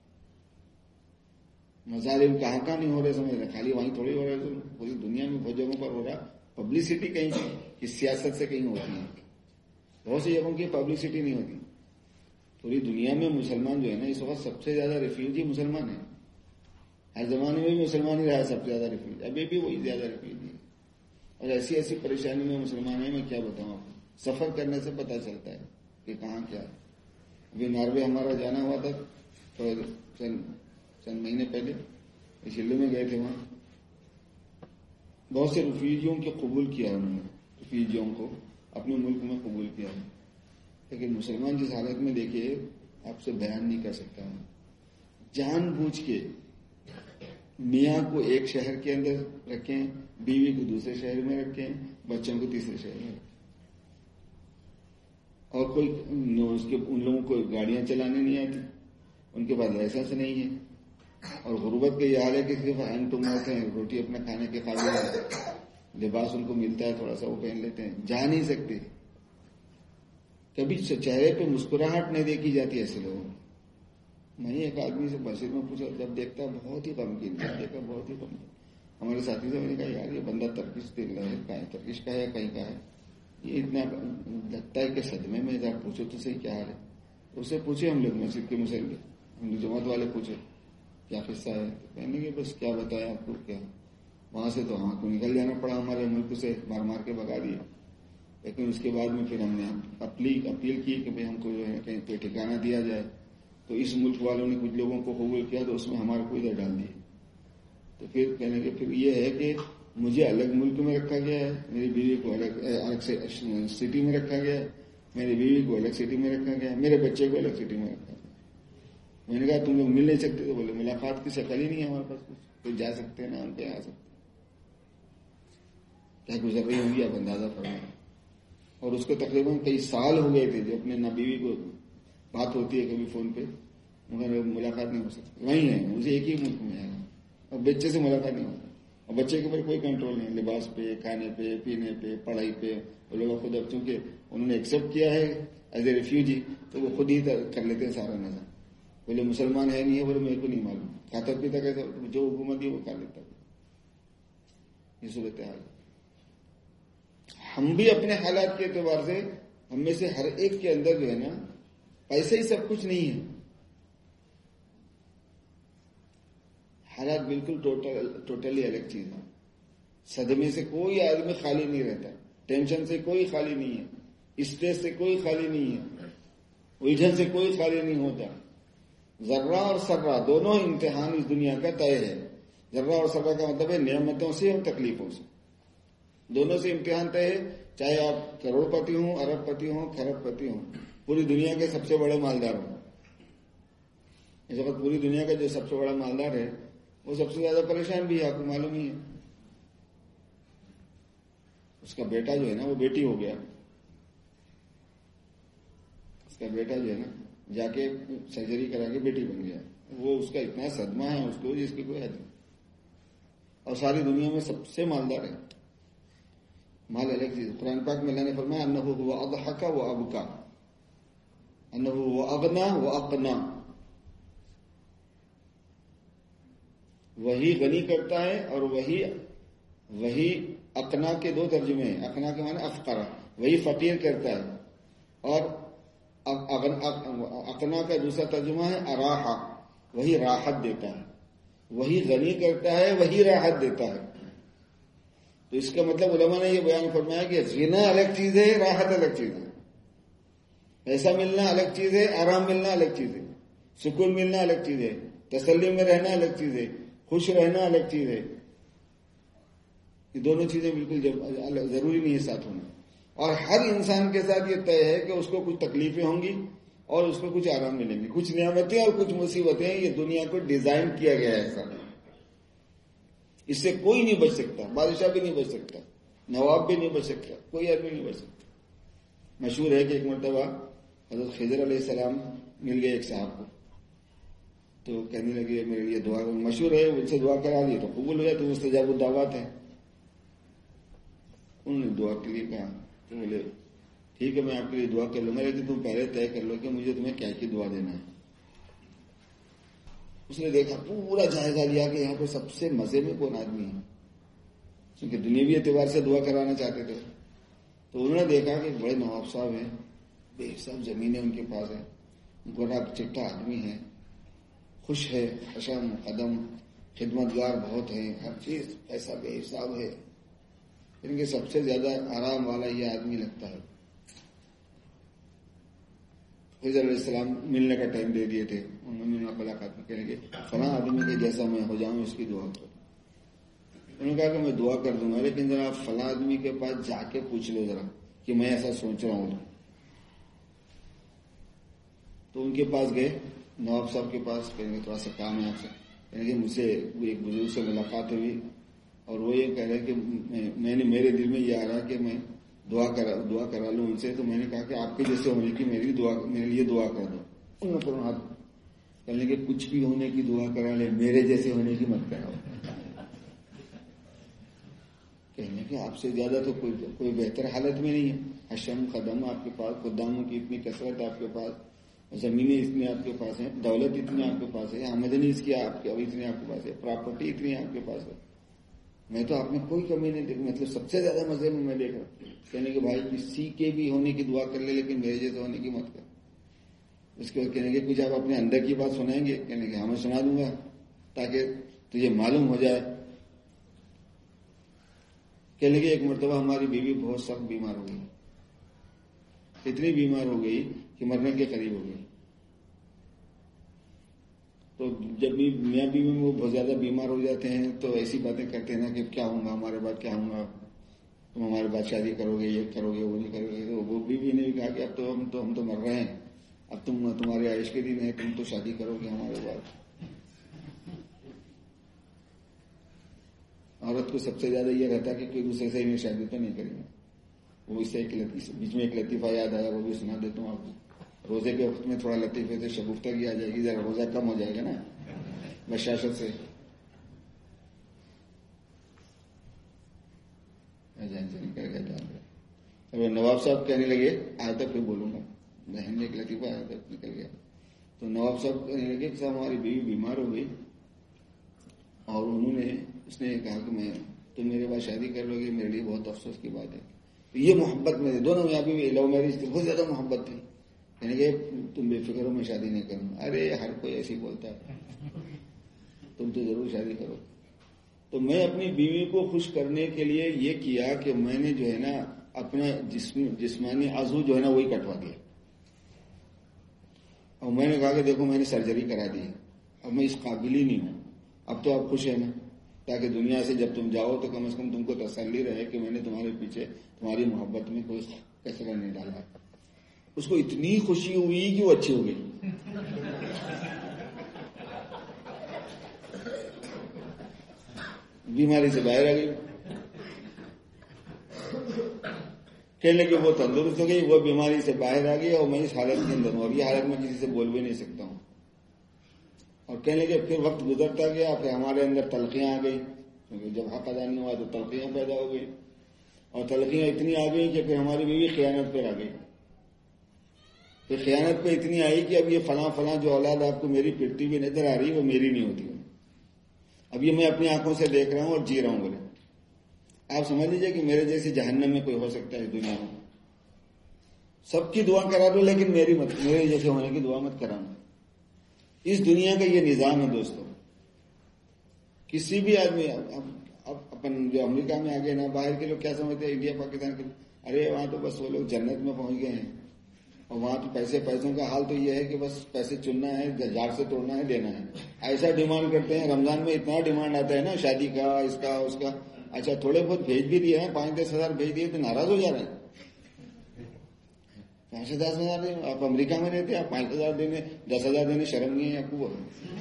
مظالم کہاں کہاں نہیں ہو رہے سمجھ رہے، خالی وہیں تھوڑی ہو رہے، پوری دنیا میں بہت جگہوں پر ہو رہا. پبلسٹی کہیں کی سیاست سے کہیں ہوتی ہے، بہت سی جگہوں کی پبلسٹی نہیں ہوتی. پوری دنیا میں مسلمان جو ہے نا اس وقت سب سے زیادہ ریفیوجی مسلمان ہیں. ہر زمانے میں بھی مسلمان ہی رہا سب سے زیادہ ریفیوجی، ابھی بھی وہی زیادہ ریفیوجی ہے. اور ایسی ایسی پریشانی میں مسلمان ہیں، میں کیا بتاؤں آپ کو، سفر کرنے سے پتہ چلتا ہے کہ کہاں کیا ہے. ابھی ناروے ہمارا جانا ہوا تھا تو چند چند مہینے پہلے شلو میں گئے تھے. وہاں بہت سے ریفیوجیوں کو قبول کیا انہوں نے، ریفیوجیوں کو اپنے ملک میں قبول کیا ہے. لیکن مسلمان جس حالت میں دیکھیے آپ سے بیان نہیں کر سکتا ہوں. جان بوجھ کے میاں کو ایک شہر کے اندر رکھیں، بیوی کو دوسرے شہر میں رکھیں، بچوں کو تیسرے شہر میں رکھیں، اور کوئی اس کے ان لوگوں کو گاڑیاں چلانے نہیں آتی، ان کے پاس لائسنس نہیں ہے، اور غربت کا یہ حال ہے کہ صرف ہینڈ ٹو ماؤتھ ہیں، روٹی اپنا کھانے کے قابل ہے، لباس ان کو ملتا ہے تھوڑا سا وہ پہن لیتے ہیں، جا نہیں سکتے. کبھی چہرے پہ مسکراہٹ نہیں دیکھی جاتی ایسے لوگوں. میں ایک آدمی سے مسجد میں پوچھا، جب دیکھتا بہت ہی غمگین، جب دیکھا بہت ہی غمگین. ہمارے ساتھی سے میں نے کہا یار یہ بندہ ترکش دل رہا ہے، کہیں ترکش کا ہے کہیں کا ہے، یہ اتنا لگتا ہے کہ صدمے میں ذرا پوچھو تو صحیح کیا حال ہے. اس سے پوچھے ہم لوگ مسجد کے مسلم، ہم لوگ جماعت والے پوچھے کیا قصہ ہے، کہنے کہ بس کیا بتایا آپ کو، کیا وہاں سے تو ہاں کو نکل جانا پڑا، ہمارے ملک سے مار مار کے بگا دیا. لیکن اس کے بعد میں پھر ہم نے اپیل اپیل کی کہ بھائی ہم کو جو ہے کہیں کوئی ٹھکانہ دیا جائے. تو اس ملک والوں نے کچھ لوگوں کو قبول کیا تو اس میں ہمارے کو ادھر ڈال دیا. تو پھر کہنے کے پھر یہ ہے کہ مجھے الگ ملک میں رکھا گیا ہے، میری بیوی کو الگ الگ سے سٹی میں رکھا گیا ہے، میری بیوی کو الگ سٹی میں رکھا گیا ہے، میرے بچے کو الگ سٹی میں رکھا گیا. میں نے کہا تم لوگ مل نہیں سکتے؟ تو بولے ملاقات کی شکل ہی نہیں ہے ہمارے پاس کچھ، تو جا سکتے ہیں نا ہم کہیں آ سکتے. کیا گزر رہی ہوں گی آپ اندازہ فرمائیں. اور اس کو تقریباً کئی سال ہو گئے تھے جو اپنے نہ بیوی کو بات ہوتی ہے کبھی فون پہ مگر ملاقات نہیں ہو سکتی. وہیں ہے مجھے ایک ہی ملک میں ہے اور بچے سے ملاقات نہیں ہوتی، اور بچے کے اوپر کوئی کنٹرول نہیں، لباس پہ، کھانے پہ، پینے پہ، پڑھائی پہ. وہ لوگ خود اب چونکہ انہوں نے ایکسیپٹ کیا ہے ایز اے ریفیوجی تو وہ خود ہی کر لیتے ہیں سارا نظر. بولے مسلمان ہے نہیں ہے، بولے میرے کو نہیں معلوم، کھاتا پیتا کیسا جو حکومت ہے وہ کر لیتا. یہ صورت حال. ہم بھی اپنے حالات کے اعتبار سے ہم میں سے ہر ایک کے اندر جو ہے نا پیسے ہی سب کچھ نہیں ہے. حالات بالکل ٹوٹل ٹوٹلی الگ چیز ہے. صدمے سے کوئی آدمی خالی نہیں رہتا، ٹینشن سے کوئی خالی نہیں ہے، اسٹریس سے کوئی خالی نہیں ہے، الجھن سے کوئی خالی نہیں ہوتا. ذرہ اور سرہ دونوں امتحان اس دنیا کا طے ہے. ذرہ اور سرہ کا مطلب ہے نعمتوں سے اور تکلیفوں سے، دونوں سے امتحان طے ہے، چاہے آپ کروڑ پتی ہوں، ارب پتی ہوں، کھرب پتی ہوں، پوری دنیا کے سب سے بڑے مالدار ہوں، اس وقت پوری دنیا کا جو سب سے بڑا مالدار ہے وہ سب سے زیادہ پریشان بھی ہے، آپ کو معلوم ہی ہے، اس کا بیٹا جو ہے نا وہ بیٹی ہو گیا، اس کا بیٹا جو ہے نا جا کے سرجری کرا کے بیٹی بن گیا، وہ اس کا اتنا صدمہ ہے اس کو جس کی کوئی حد نہیں، اور ساری دنیا میں سب سے مالدار ہے، مال الگ چیز۔ قرآن پاک میں اللہ نے فرمایا انہ هو اضحک و ابکا، انہ هو اغنا و اقنا، وہی غنی کرتا ہے اور وہی وہی اقنا کے دو ترجمے ہیں، اقنا کے معنی افقرا، وہی فقیر کرتا ہے، اور اقنا کا دوسرا ترجمہ ہے اراحا، وہی راحت دیتا ہے، وہی غنی کرتا ہے وہی راحت دیتا ہے۔ تو اس کا مطلب علماء نے یہ بیان فرمایا کہ غنا الگ چیز ہے، راحت الگ چیز ہے، پیسہ ملنا الگ چیز ہے، آرام ملنا الگ چیز ہے، سکون ملنا الگ چیز ہے، تسلی میں رہنا الگ چیز ہے، خوش رہنا الگ چیز ہے، یہ دونوں چیزیں بالکل ضروری نہیں ہے ساتھ ہونا، اور ہر انسان کے ساتھ یہ طے ہے کہ اس کو کچھ تکلیفیں ہوں گی اور اس کو کچھ آرام ملیں گے، کچھ نعمتیں اور کچھ مصیبتیں، یہ دنیا کو ڈیزائن کیا گیا ہے ایسا، اس سے کوئی نہیں بچ سکتا، بادشاہ بھی نہیں بچ سکتا، نواب بھی نہیں بچ سکتا، کوئی آدمی نہیں بچ سکتا۔ مشہور ہے کہ ایک مرتبہ حضرت خضر علیہ السلام مل گئے ایک صاحب کو، تو کہنے لگے میرے لیے دعا، مشہور ہے ان سے دعا کرا لی تو قبول ہو جائے، تو مستجاب الدعوات ہیں، انہوں نے دعا کے لیے کہا، تو بولے ٹھیک ہے میں آپ کے لیے دعا کر لوں گا، لیکن تم پہلے طے کر لو کہ مجھے تمہیں کیا کی دعا دینا ہے۔ اس نے دیکھا، پورا جائزہ لیا کہ یہاں پہ سب سے مزے میں کون آدمی ہے، کیونکہ دنیاوی اعتبار سے دعا کرانا چاہتے تھے، تو انہوں نے دیکھا کہ بڑے نواب صاحب ہیں، بے حساب زمینیں ان کے پاس ہیں، گورا چٹا آدمی ہے، خوش ہے، حشم قدم، خدمتگار بہت ہیں، ہر چیز ایسا بے حساب ہے، ان کے سب سے زیادہ آرام والا یہ آدمی لگتا ہے۔ خضر علیہ السلام ملنے کا ٹائم دے دیے تھے، انہوں نے ملاقات میں کہنے کے فلاں آدمی کے جیسا میں ہو جاؤں اس کی دعا کرو، انہوں نے کہا کہ میں دعا کر دوں گا، لیکن ذرا فلاں آدمی کے پاس جا کے پوچھ لو ذرا کہ میں ایسا سوچ رہا ہوں۔ تو ان کے پاس گئے، نواب صاحب کے پاس، کہیں گے تھوڑا سا کام ہے آپ سے، کہیں گے مجھ سے ایک بزرگ سے ملاقات ہوئی اور وہ یہ کہہ رہے کہ میں نے میرے دل میں یہ آ رہا کہ میں دعا کرا دعا کرا لوں ان سے، تو میں نے کہا کہ آپ کے جیسے ہونے کی میری دعا میرے لیے دعا کر دو۔ انہوں نے فوراً ہاتھ کہنے کہ کچھ بھی ہونے کی دعا کرا لے، میرے جیسے ہونے کی مت کراؤ۔ کہنے کہ آپ سے زیادہ تو کوئی کوئی بہتر حالت میں نہیں ہے، حشم قدم آپ کے پاس، خداموں کی اتنی کثرت آپ کے پاس، زمینیں اتنی آپ کے پاس ہیں، دولت اتنی آپ کے پاس ہے، آمدنی اس کی آپ کی اتنی آپ کے پاس ہے، پراپرٹی اتنی آپ کے پاس ہے، میں تو آپ نے کوئی کمی نہیں دیکھی، مطلب سب سے زیادہ مزے میں میں دیکھ رہا ہوں۔ کہنے کہ بھائی کسی کے بھی ہونے کی دعا کر لے لیکن میرے جیسے ہونے کی مت کر۔ اس کے بعد کہنے کہ کچھ آپ اپنے اندر کی بات سنائیں گے؟ کہنے کہ ہاں میں سنا دوں گا تاکہ تجھے معلوم ہو جائے۔ کہنے کہ ایک مرتبہ ہماری بیوی بہت سخت بیمار ہو گئی، اتنی بیمار ہو گئی کہ مرنے کے قریب ہو گئی، تو جب بھی میاں بیوی میں وہ بہت زیادہ بیمار ہو جاتے ہیں تو ایسی باتیں کرتے ہیں نا کہ کیا ہوں گا ہمارے بعد، کیا ہوں گا، تم ہمارے بعد شادی کرو گے، یہ کرو گے، وہ نہیں کرو گے۔ تو وہ بیوی نے بھی کہا کہ اب تو ہم تو ہم تو مر رہے ہیں، اب تم تمہارے عائش کے دن ہے، تم تو شادی کرو گے ہمارے بعد۔ عورت کو سب سے زیادہ یہ رہتا کہ کوئی دوسرے سے شادی تو نہیں کریں گے۔ وہ اس سے ایک بیچ میں ایک لطیفہ یاد آیا، وہ بھی سنا دیتا ہوں آپ کو۔ روزے کے وقت میں تھوڑا لطیفے سے شگفتگی آ جائے گی، ذرا روزہ کم ہو جائے گا نا بشاشت سے۔ نکل گیا جان نواب صاحب کہنے لگے، آج تک پھر بولوں گا، بہن نے ایک لطیفہ آج تک نکل گیا۔ تو نواب صاحب کہنے لگے کہ ہماری بیوی بیمار ہو گئی اور انہوں نے اس نے کہا کہ میں تم میرے بعد شادی کر لو گے، میرے لیے بہت افسوس کی بات ہے۔ یہ محبت میں دونوں یہاں پہ لو میرج تھی، بہت زیادہ محبت تھی، یعنی کہ تم بے فکر ہو میں شادی نہیں کروں۔ ارے ہر کوئی ایسے ہی بولتا ہے، تم تو ضرور شادی کرو۔ تو میں اپنی بیوی کو خوش کرنے کے لیے یہ کیا کہ میں نے جو ہے نا اپنا جسم جسمانی عضو جو ہے نا وہی کٹوا دیا، اور میں نے کہا کہ دیکھو میں نے سرجری کرا دی، اب میں اس قابل ہی نہیں ہوں، اب تو آپ خوش ہیں نا، تاکہ دنیا سے جب تم جاؤ تو کم از کم تم کو تسلی رہے کہ میں نے تمہارے پیچھے تمہاری محبت میں کوئی کچرا نہیں ڈالا. اس کو اتنی خوشی ہوئی کہ وہ اچھی ہو گئی. بیماری سے باہر آ گئی. کہنے لگے وہ تندرست ہو گئی, وہ بیماری سے باہر آ گئی اور میں اس حالت کے اندر ہوں, اور یہ حالت میں کسی سے بول بھی نہیں سکتا ہوں. اور کہنے لگے پھر وقت گزرتا گیا, پھر ہمارے اندر تلخیاں آ گئی, کیونکہ جب حق ادا نہیں ہوا تو تلخیاں پیدا ہو گئی, اور تلخیاں اتنی آ گئی کہ پھر ہماری بیوی خیانت پر آ گئی. پھر خیانت پہ اتنی آئی کہ اب یہ فلاں فلاں جو اولاد آپ کو میری پٹتی ہوئی نظر آ رہی ہے وہ میری نہیں ہوتی. اب یہ میں اپنی آنکھوں سے دیکھ رہا ہوں اور جی رہا ہوں. بولے آپ سمجھ لیجیے کہ میرے جیسی جہنم میں کوئی ہو سکتا ہے دنیا میں. سب کی دعا کرا دو لیکن میری مت, میرے جیسے ہونے کی دعا مت کرانا. اس دنیا کا یہ نظام ہے دوستوں. کسی بھی آدمی, اب اپن جو امریکہ میں آگے نا, باہر کے لوگ کیا سمجھتے ہیں انڈیا پاکستان کے, ارے وہاں تو بس وہ لوگ جنت میں پہنچ گئے ہیں, اور وہاں تو پیسے پیسوں کا حال تو یہ ہے کہ بس پیسے چننا ہے, جھاڑ سے توڑنا ہے, دینا ہے. ایسا ڈیمانڈ کرتے ہیں. رمضان میں اتنا ڈیمانڈ آتا ہے نا شادی کا, اس کا, اس کا. اچھا تھوڑے بہت بھیج بھی دیے ہیں, پانچ دس ہزار بھیج دیے تو ناراض ہو جا رہے ہیں. پانچ دس ہزار دینے, آپ امریکہ میں رہتے ہیں, آپ پانچ ہزار دینے, دس ہزار دینے شرم نہیں ہے آپ کو؟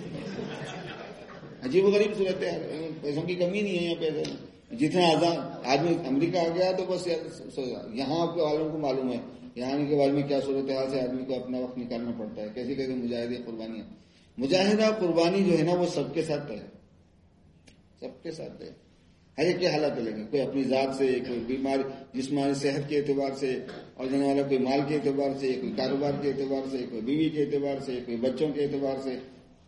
عجیب و غریب صورت ہے. پیسوں کی کمی نہیں ہے یہاں پہ. جتنا آزاد آدمی امریکہ آ گیا تو بس یہاں آپ کے والوں کو معلوم ہے یہاں آنے کے بعد میں کیا صورت حال سے آدمی کو اپنا وقت نکالنا پڑتا ہے. کیسے کیسے مجاہدے قربانیاں. مجاہدہ قربانی جو ہے نا وہ سب کے ساتھ ہے, سب کے ساتھ ہے. ہر ایک کے حالات الگ ہیں. کوئی اپنی ذات سے, کوئی بیماری جسمانی صحت کے اعتبار سے, اور جانے والا کوئی مال کے اعتبار سے, کوئی کاروبار کے اعتبار سے, کوئی بیوی کے اعتبار سے, کوئی بچوں کے اعتبار سے.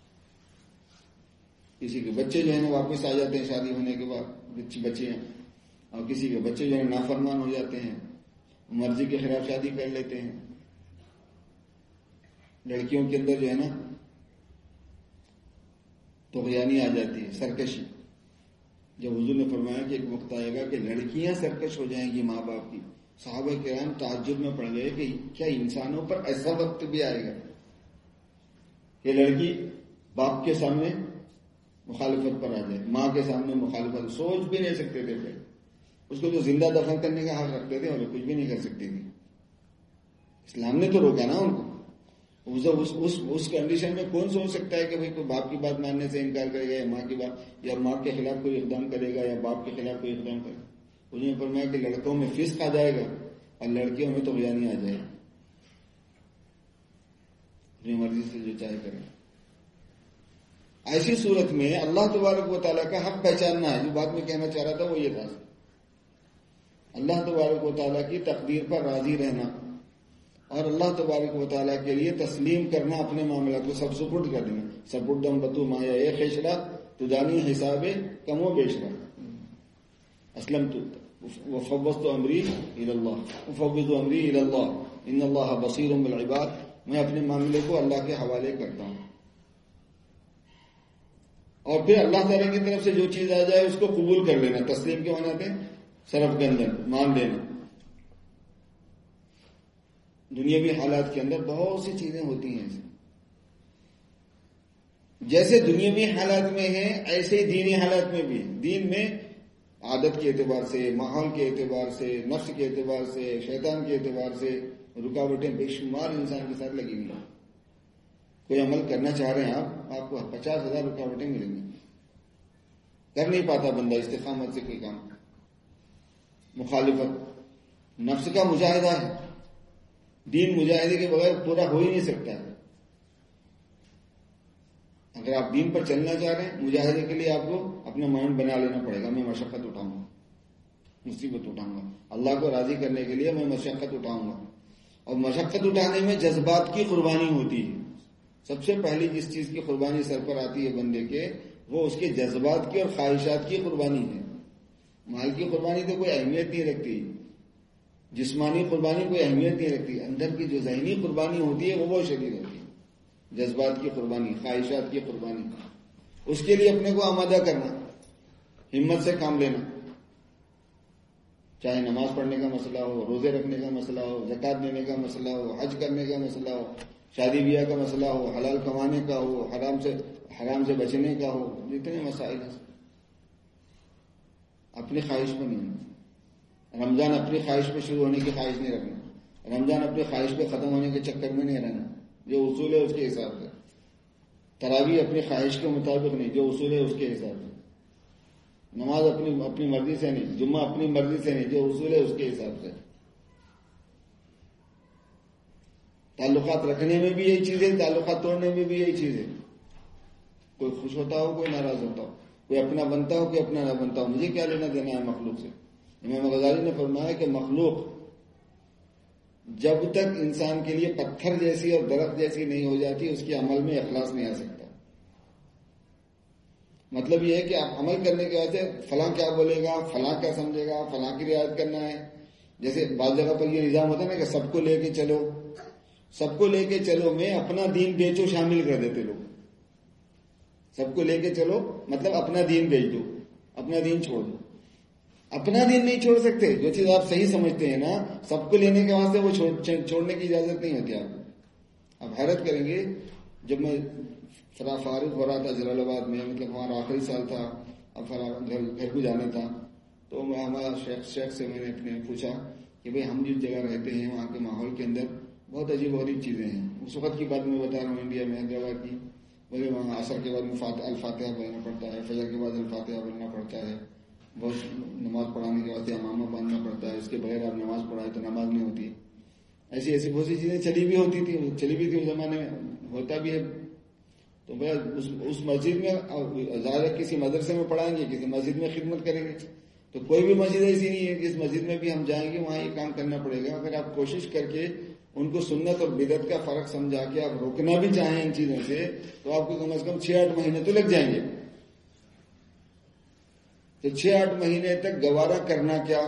کسی کے بچے جو ہے نا واپس آ جاتے ہیں شادی ہونے کے بعد, بچے ہیں, اور کسی کے بچے جو ہے نافرمان ہو جاتے ہیں, مرضی کے خلاف شادی کر لیتے ہیں. لڑکیوں کے اندر جو ہے نا طغیانی آ جاتی ہے, سرکشی. جب حضور نے فرمایا کہ ایک وقت آئے گا کہ لڑکیاں سرکش ہو جائیں گی ماں باپ کی, صحابہ کرام تعجب میں پڑ گئے کہ کیا انسانوں پر ایسا وقت بھی آئے گا کہ لڑکی باپ کے سامنے مخالفت پر آ جائے, ماں کے سامنے مخالفت. سوچ بھی نہیں سکتے تھے پھر. اس کو جو زندہ دفن کرنے کا حق رکھتے تھے اور کچھ بھی نہیں کر سکتے تھے. اسلام نے تو روکا نا ان کو. اس, اس, اس, اس کنڈیشن میں کون سوچ سکتا ہے کہ بھئی کوئی باپ کی بات ماننے سے انکار کرے گا, یا ماں کی بات, یا ماں کے خلاف کوئی اقدام کرے گا, یا باپ کے خلاف کوئی اقدام کرے گا. انہوں نے فرمایا کہ لڑکوں میں فسق آ جائے گا اور لڑکیوں میں طغیانی آ جائے گا. اپنی مرضی سے جو چاہے کرے. ایسی صورت میں اللہ تبارک و تعالیٰ کا حق پہچاننا ہے. جو بات میں کہنا چاہ رہا تھا وہ یہ تھا, اللہ تبارک و تعالیٰ کی تقدیر پر راضی رہنا, اور اللہ تبارک و تعالیٰ کے لیے تسلیم کرنا, اپنے معاملات کو سب سپرد کر دینا. سپردم بتو مایا اے خیشرا تدانی حساب کم و بیشرا اسلم تو وفوضت امری الی اللہ وفوض امری الی اللہ ان اللہ بصیر بالعباد. میں اپنے معاملے کو اللہ کے حوالے کرتا ہوں, اور پھر اللہ تعالیٰ کی طرف سے جو چیز آ جائے اس کو قبول کر لینا. تسلیم کے معنی تھے صرف کے اندر مان لینا. دنیاوی حالات کے اندر بہت سی چیزیں ہوتی ہیں, جیسے دنیاوی حالات میں ہیں ایسے ہی دینی حالات میں بھی. دین میں عادت کے اعتبار سے, ماحول کے اعتبار سے, نفس کے اعتبار سے, شیطان کے اعتبار سے رکاوٹیں بے شمار انسان کے ساتھ لگی ہوئی ہیں. کوئی عمل کرنا چاہ رہے ہیں آپ, آپ کو پچاس ہزار رکاوٹیں ملیں گی. کر نہیں پاتا بندہ استقامت سے کوئی کام. مخالفت نفس کا مجاہدہ ہے. دین مجاہدے کے بغیر پورا ہو ہی نہیں سکتا ہے. اگر آپ دین پر چلنا چاہ رہے ہیں, مجاہدے کے لیے آپ کو اپنا مائنڈ بنا لینا پڑے گا. میں مشقت اٹھاؤں گا, مصیبت اٹھاؤں گا, اللہ کو راضی کرنے کے لیے میں مشقت اٹھاؤں گا. اور مشقت اٹھانے میں جذبات کی قربانی ہوتی ہے. سب سے پہلی جس چیز کی قربانی سر پر آتی ہے بندے کے, وہ اس کے جذبات کی اور خواہشات کی قربانی ہے. مال کی قربانی تو کوئی اہمیت نہیں رکھتی, جسمانی قربانی کوئی اہمیت نہیں رکھتی. اندر کی جو ذہنی قربانی ہوتی ہے وہ بہت شدید ہوتی ہے. جذبات کی قربانی, خواہشات کی قربانی, اس کے لیے اپنے کو آمادہ کرنا, ہمت سے کام لینا. چاہے نماز پڑھنے کا مسئلہ ہو, روزے رکھنے کا مسئلہ ہو, زکات دینے کا مسئلہ ہو, حج کرنے کا مسئلہ ہو, شادی بیاہ کا مسئلہ ہو, حلال کمانے کا ہو, حرام سے حرام سے بچنے کا ہو, جتنے مسائل ہیں اپنی خواہش پہ نہیں ہونا. رمضان اپنی خواہش پہ شروع ہونے کی خواہش نہیں رکھنا. رمضان اپنی خواہش پہ ختم ہونے کے چکر میں نہیں رہنا. جو اصول ہے اس کے حساب سے. تراویح اپنی خواہش کے مطابق نہیں، جو اصول ہے اس کے حساب سے. نماز اپنی اپنی مرضی سے نہیں، جمعہ اپنی مرضی سے نہیں، جو اصول ہے اس کے حساب سے. تعلقات رکھنے میں بھی یہی چیز ہے، تعلقات توڑنے میں بھی یہی چیز ہے. کوئی خوش ہوتا ہو، کوئی ناراض ہوتا ہو، کوئی اپنا بنتا ہو، کوئی اپنا نہ بنتا ہو، مجھے کیا لینا دینا ہے مخلوق سے. امام غزالی نے فرمایا کہ مخلوق جب تک انسان کے لیے پتھر جیسی اور درخت جیسی نہیں ہو جاتی، اس کے عمل میں اخلاص نہیں آ سکتا. مطلب یہ ہے کہ آپ عمل کرنے کے وجہ سے فلاں کیا بولے گا، فلاں کیا سمجھے گا، فلاں کی رعایت کرنا ہے. جیسے بعض جگہ پر یہ نظام ہوتا ہے نا کہ سب کو لے کے چلو، سب کو لے کے چلو میں اپنا دین بیچو شامل کر دیتے لوگ. سب کو لے کے چلو مطلب اپنا دین بیچ دو، اپنا دین چھوڑ دو. اپنا دین نہیں چھوڑ سکتے. جو چیز آپ صحیح سمجھتے ہیں نا، سب کو لینے کے واسطے وہ چھوڑنے کی اجازت نہیں ہوتی آپ کو. اب حیرت کریں گے، جب میں فارغ ہو رہا تھا جلال آباد میں، مطلب ہمارا آخری سال تھا، اب گھر گھر کو جانا تھا، تو میں ہمارا شیخ شیخ سے میں نے اپنے پوچھا کہ بھئی ہم جس جگہ رہتے ہیں وہاں کے ماحول کے اندر بہت عجیب غریب چیزیں ہیں. اس وقت کی بات میں بتا رہا ہوں، انڈیا میں حیدرآباد کی. بولے وہاں عصر کے بعد میں الفاتحہ پڑھنا پڑتا ہے، فجر کے بعد الفاتحہ پڑھنا پڑتا ہے، بہت نماز پڑھانے کے واسطے امامہ باندھنا پڑتا ہے، اس کے بغیر آپ نماز پڑھائے تو نماز نہیں ہوتی. ایسی ایسی بہت سی چیزیں چلی بھی ہوتی تھی، چلی بھی تھی اس زمانے میں، ہوتا بھی ہے. تو بھائی اس, اس مسجد میں ظاہر کسی مدرسے میں پڑھائیں گے، کسی مسجد میں خدمت کریں گے. تو کوئی بھی مسجد ایسی نہیں ہے کہ اس مسجد میں بھی ہم جائیں گے وہاں یہ کام کرنا پڑے گا. اگر آپ کوشش کر کے ان کو سنت اور بدعت کا فرق سمجھا کے آپ روکنا بھی چاہیں ان چیزوں سے، تو آپ کو کم از کم چھ آٹھ مہینے تو لگ جائیں گے. تو چھ آٹھ مہینے تک گوارا کرنا کیا،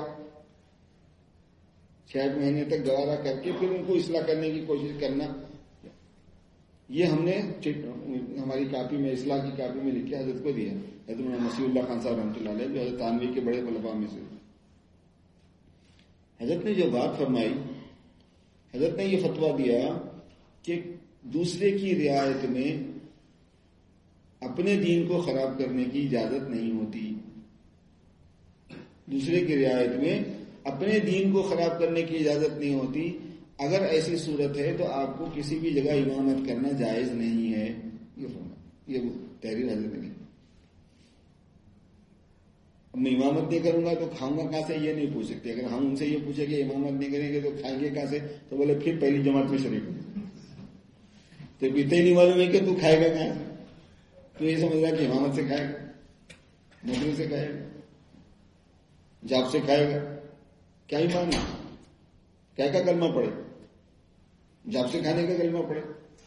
چھ آٹھ مہینے تک گوارا کر کے پھر ان کو اصلاح کرنے کی کوشش کرنا. یہ ہم نے ہماری کاپی میں، اصلاح کی کاپی میں لکھ کے حضرت کو دیا. حضرت مسیح اللہ خان صاحب رحمۃ اللہ علیہ جو حضرت تانوی کے بڑے خلفاء میں سے. حضرت نے جو بات فرمائی، حضرت نے یہ فتویٰ دیا کہ دوسرے کی رعایت میں اپنے دین کو خراب کرنے کی اجازت نہیں ہوتی. دوسرے کی رعایت میں اپنے دین کو خراب کرنے کی اجازت نہیں ہوتی. اگر ایسی صورت ہے تو آپ کو کسی بھی جگہ امامت کرنا جائز نہیں ہے. یہ فرمایا، یہ تحریر حضرت نے. اب میں امامت نہیں کروں گا تو کھاؤں گا کہاں سے، یہ نہیں پوچھ سکتے. اگر ہم ان سے یہ پوچھیں کہ امامت نہیں کریں گے تو کھائیں گے کہاں سے، تو بولے پھر پہلی جماعت میں شریک ہو. تو اتنا ہی نہیں معلوم ہے کہ تو کھائے گا کہاں سے. تو یہ سمجھ رہا کہ امامت سے کھائے گا، نوکری سے کھائے گا، جاب سے کھائے گا. کیا ایمان ہے؟ کیا کا کلمہ پڑے؟ جاب سے کھانے کا کلمہ پڑے.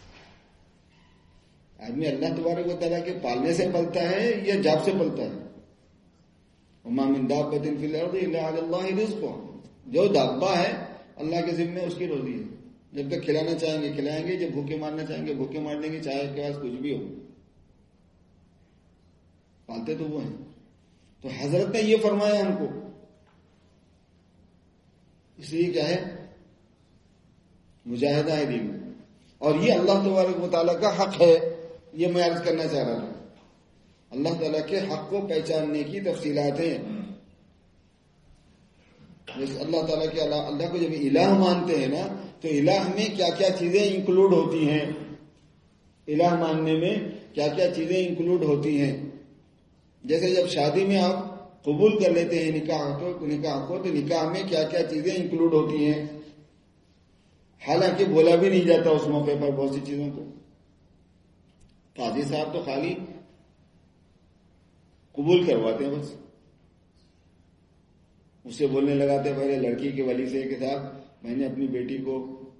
آدمی اللہ تبارک و تعالیٰ کے پالنے سے پلتا ہے یا جاب سے پلتا ہے؟ وما من دابۃ فی الارض الا علی اللہ رزقها. جو دابہ ہے اللہ کے ذمہ اس کی روزی ہے. جب تک کھلانا چاہیں گے کھلائیں گے، جب بھوکے مارنا چاہیں گے بھوکے مار دیں گے، چاہے اس کے پاس کچھ بھی ہو. پالتے تو وہ ہیں. تو حضرت نے یہ فرمایا ہم کو، اس لیے کیا ہے، مجاہدہ ہے دین. اور یہ اللہ تبارک و تعالیٰ کا حق ہے. یہ میں عرض کرنا چاہ رہا تھا. اللہ تعالیٰ کے حق کو پہچاننے کی تفصیلات ہیں. جیسے اللہ تعالیٰ کے اللہ کو جب الہ مانتے ہیں نا، تو الہ میں کیا کیا چیزیں انکلوڈ ہوتی ہیں. الہ ماننے میں کیا کیا چیزیں انکلوڈ ہوتی ہیں. جیسے جب شادی میں آپ قبول کر لیتے ہیں نکاح کو نکاح کو تو نکاح میں کیا کیا چیزیں انکلوڈ ہوتی ہیں. حالانکہ بولا بھی نہیں جاتا اس موقع پر بہت سی چیزوں کو. قاضی صاحب تو خالی قبول کرواتے ہیں، بس اسے بولنے لگاتے پہلے لڑکی کے ولی سے کہ صاحب میں نے اپنی بیٹی کو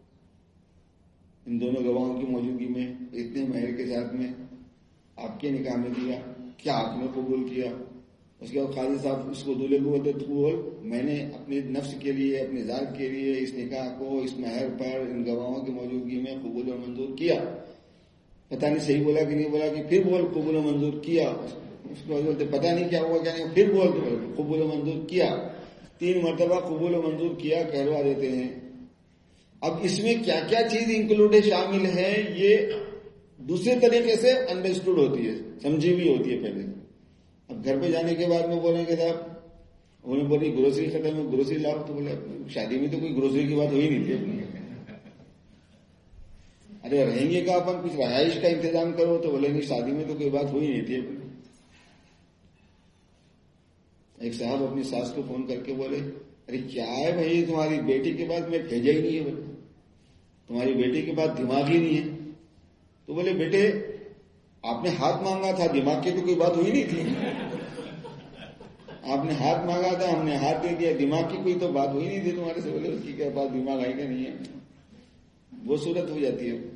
ان دونوں گواہوں کی موجودگی میں اتنے مہر کے ساتھ میں آپ کے نکاح میں دیا، کیا آپ نے قبول کیا؟ اس کے بعد قاضی صاحب اس کو دولہے کو بولتے تو بول میں نے اپنے نفس کے لیے، اپنی ذات کے لیے اس نکاح کو اس مہر پر ان گواہوں کی موجودگی میں قبول و منظور کیا. پتہ نہیں صحیح بولا کہ نہیں بولا کہ پھر بول قبول و منظور کیا. اس کو بولتے پتہ نہیں کیا ہوا کیا نہیں، پھر بول تو قبول و منظور کیا. تین مرتبہ قبول و منظور کیا کہلوا دیتے ہیں. اب اس میں کیا کیا چیز انکلوڈ شامل ہے یہ دوسرے طریقے سے انڈرسٹوڈ ہوتی ہے، سمجھی بھی ہوتی ہے پہلے. اب گھر پہ جانے کے بعد میں بولیں گے صاحب انہوں نے بولی گروسری ختم ہے, گروسری لاؤ. تو بولے شادی میں تو کوئی گروسری کی بات ہوئی نہیں تھی اپنی. ارے رہیں گے کہاں اپن, کچھ رہائش کا انتظام کرو. تو بولے نہیں, شادی میں تو کوئی بات ہوئی نہیں تھی اپنی. ایک صاحب اپنی ساس کو فون کر کے بولے ارے کیا ہے بھائی, تمہاری بیٹی کے بعد میں بھیجا ہی نہیں ہے, بولے تمہاری بیٹی کے بعد دماغ ہی نہیں ہے. تو بولے بیٹے آپ نے ہاتھ مانگا تھا, دماغ کی تو کوئی بات ہوئی نہیں تھی. آپ نے ہاتھ مانگا تھا, ہم نے ہاتھ دے دیا, دماغ کی کوئی تو بات ہوئی نہیں تھی تمہارے سے. بولے اس کی کیا بات, دماغ آئے گا نہیں ہے. وہ صورت ہو جاتی ہے.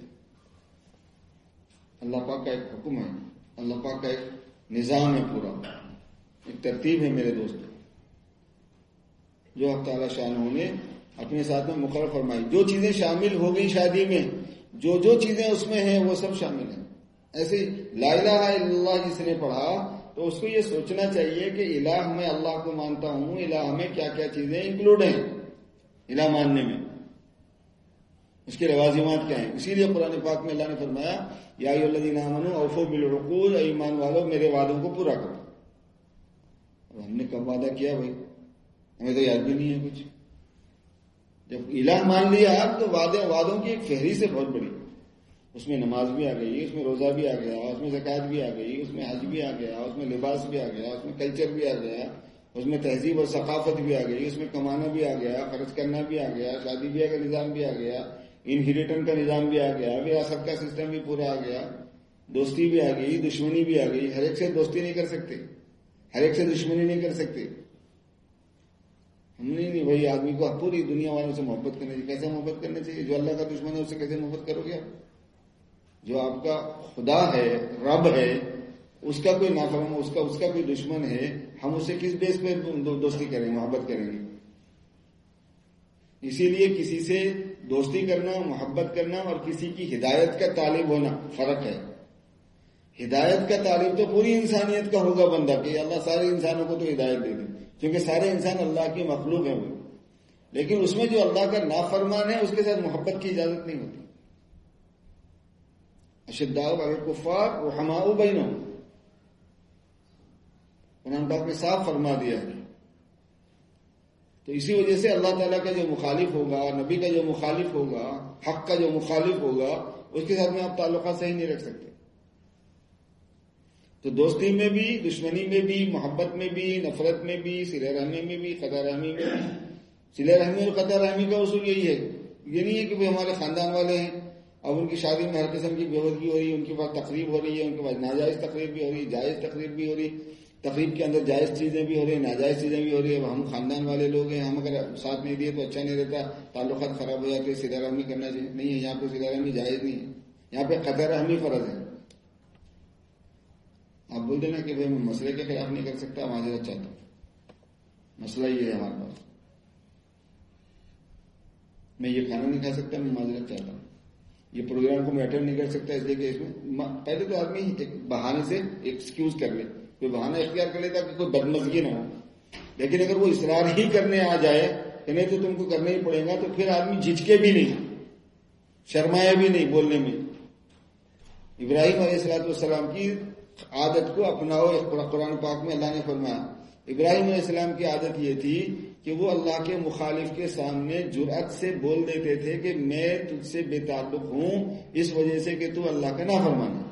اللہ پاک کا ایک حکم ہے, اللہ پاک کا ایک نظام ہے, پورا ایک ترتیب ہے میرے دوست, جو اللہ تعالیٰ شانہ نے اپنے ساتھ میں مقرر فرمائی. جو چیزیں شامل ہو گئی شادی میں, جو جو چیزیں اس میں ہیں وہ سب شامل ہیں. ایسے لا الہ الا اللہ جس نے پڑھا تو اس کو یہ سوچنا چاہیے کہ الہ میں اللہ کو مانتا ہوں, الہ میں کیا کیا چیزیں انکلوڈ ہیں الہ ماننے میں, اس کے لوازمات کیا ہیں. اسی لیے قرآن پاک میں اللہ نے فرمایا یا ایھا الذین آمنوا اوفوا بالعقود, اے ایمان والو میرے وعدوں کو پورا کرو. اب ہم نے کب وعدہ کیا بھائی, ہمیں تو یاد بھی نہیں ہے کچھ. جب الہ مان لیا آپ تو وعدے وعدوں کی ایک فہرست ہے بہت بڑی. اس میں نماز بھی آ گئی, اس میں روزہ بھی آ گیا, اس میں زکوٰۃ بھی آ گئی, اس میں حج بھی آ گیا, اس میں لباس بھی آ گیا, اس میں کلچر بھی آ گیا, اس میں تہذیب اور ثقافت بھی آ گئی, اس میں کمانا بھی آ گیا, خرچ کرنا بھی آ گیا, شادی بیاہ کا نظام بھی آ گیا, انہیریٹنس کا نظام بھی آ گیا, وراثت کا سسٹم بھی پورا آ گیا, دوستی بھی آ گئی, دشمنی بھی آ گئی. ہر ایک سے دوستی نہیں کر سکتے, ہر ایک سے دشمنی نہیں کر سکتے. ہم نہیں نہیں بھائی آدمی کو پوری دنیا والوں سے محبت کرنا چاہیے. کیسے محبت کرنا چاہیے؟ جو اللہ کا دشمن ہے اس سے کیسے محبت کرو گے آپ؟ جو آپ کا خدا ہے, رب ہے, اس کا کوئی نافرمان, اس کا اس کا کوئی دشمن ہے, ہم اسے کس بیس پہ دوستی کریں گے, محبت کریں گے؟ اسی لیے کسی سے دوستی کرنا, محبت کرنا اور کسی کی ہدایت کا طالب ہونا فرق ہے. ہدایت کا طالب تو پوری انسانیت کا ہوگا بندہ کہ اللہ سارے انسانوں کو تو ہدایت دے دے, کیونکہ سارے انسان اللہ کی مخلوق ہیں وہ. لیکن اس میں جو اللہ کا نافرمان ہے اس کے ساتھ محبت کی اجازت نہیں ہوتی. اشداء علی الکفار رحماء بینہم, قرآن پاک نے صاف فرما دیا ہے. تو اسی وجہ سے اللہ تعالیٰ کا جو مخالف ہوگا, نبی کا جو مخالف ہوگا, حق کا جو مخالف ہوگا, اس کے ساتھ میں آپ تعلقات صحیح نہیں رکھ سکتے. تو دوستی میں بھی, دشمنی میں بھی, محبت میں بھی, نفرت میں بھی, صلہ رحمی میں بھی, قطع رحمی میں بھی. صلہ رحمی اور قطع رحمی کا اصول یہی ہے, یہ نہیں ہے کہ ہمارے خاندان والے ہیں, اب ان کی شادی میں ہر قسم کی بےودگی ہو رہی ہے, ان کے پاس تقریب ہو رہی ہے, ان کے پاس ناجائز تقریب بھی ہو رہی ہے, جائز تقریب بھی ہو رہی, تقریب کے اندر جائز چیزیں بھی ہو رہی ہیں, ناجائز چیزیں بھی ہو رہی ہے. ہم خاندان والے لوگ ہیں, ہم اگر ساتھ نہیں دیے تو اچھا نہیں رہتا, تعلقات خراب ہو جاتے, صلہ رحمی کرنا چاہیے. نہیں ہے, یہاں پہ صلہ رحمی جائز نہیں ہے, یہاں پہ قطع رحمی فرض ہے. آپ بول دینا کہ بھائی میں مسئلے کے خلاف نہیں کر سکتا, معذرت چاہتا ہوں, مسئلہ یہ ہے ہمارے پاس, میں یہ کھانا نہیں کھا سکتا, میں معذرت چاہتا ہوں, یہ پروگرام کو میں اٹینڈ نہیں کر سکتا اس لیے کہ اس میں پہلے تو آدمی ایک بہانے سے ایکسکیوز کر لے, کوئی بہانہ اختیار کر لیتا کہ کوئی بدمزگی نہ ہو. لیکن اگر وہ اصرار ہی کرنے آ جائے کہ نہیں تو تم کو کرنا ہی پڑے گا, تو پھر آدمی جھجکے بھی نہیں, شرمائے بھی نہیں بولنے میں. ابراہیم علیہ الصلوۃ والسلام کی عادت کو اپناؤ. قرآن پاک میں اللہ نے فرمایا ابراہیم علیہ السلام کی عادت یہ تھی کہ وہ اللہ کے مخالف کے سامنے جرأت سے بول دیتے تھے کہ میں تجھ سے بے تعلق ہوں اس وجہ سے کہ تو اللہ کا نافرمان ہے.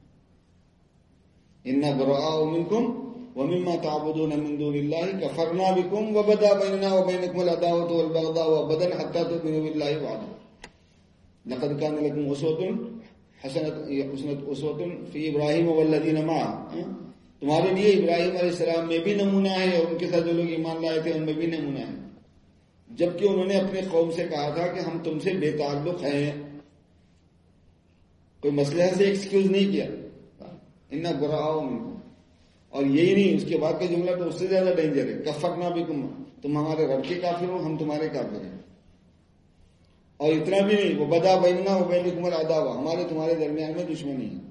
انا براء منکم ومما تعبدون من دون اللہ کفرنا بکم وبدا بیننا وبینکم العداوۃ والبغضاء ابدا حتی تؤمنوا باللہ وحدہ لقد کان لکم اسوۃ حسنۃ اسوۃ فی ابراہیم والذین معہ. تمہارے لیے ابراہیم علیہ السلام میں بھی نمونہ ہے اور ان کے ساتھ جو لوگ ایمان لائے تھے ان میں بھی نمونہ ہے, جبکہ انہوں نے اپنے قوم سے کہا تھا کہ ہم تم سے بے تعلق ہیں, کوئی مسئلہ سے ایکسکیوز نہیں کیا. انا براء منکم, اور یہی نہیں, اس کے بعد کا جملہ تو اس سے زیادہ ڈینجر ہے, کفرنا بکم, تم ہمارے رب کے کافر ہو, ہم تمہارے کافر ہیں. اور اتنا بھی نہیں, وہ بدا بیننا وبینکم العداوۃ, ہمارے تمہارے درمیان میں دشمنی ہے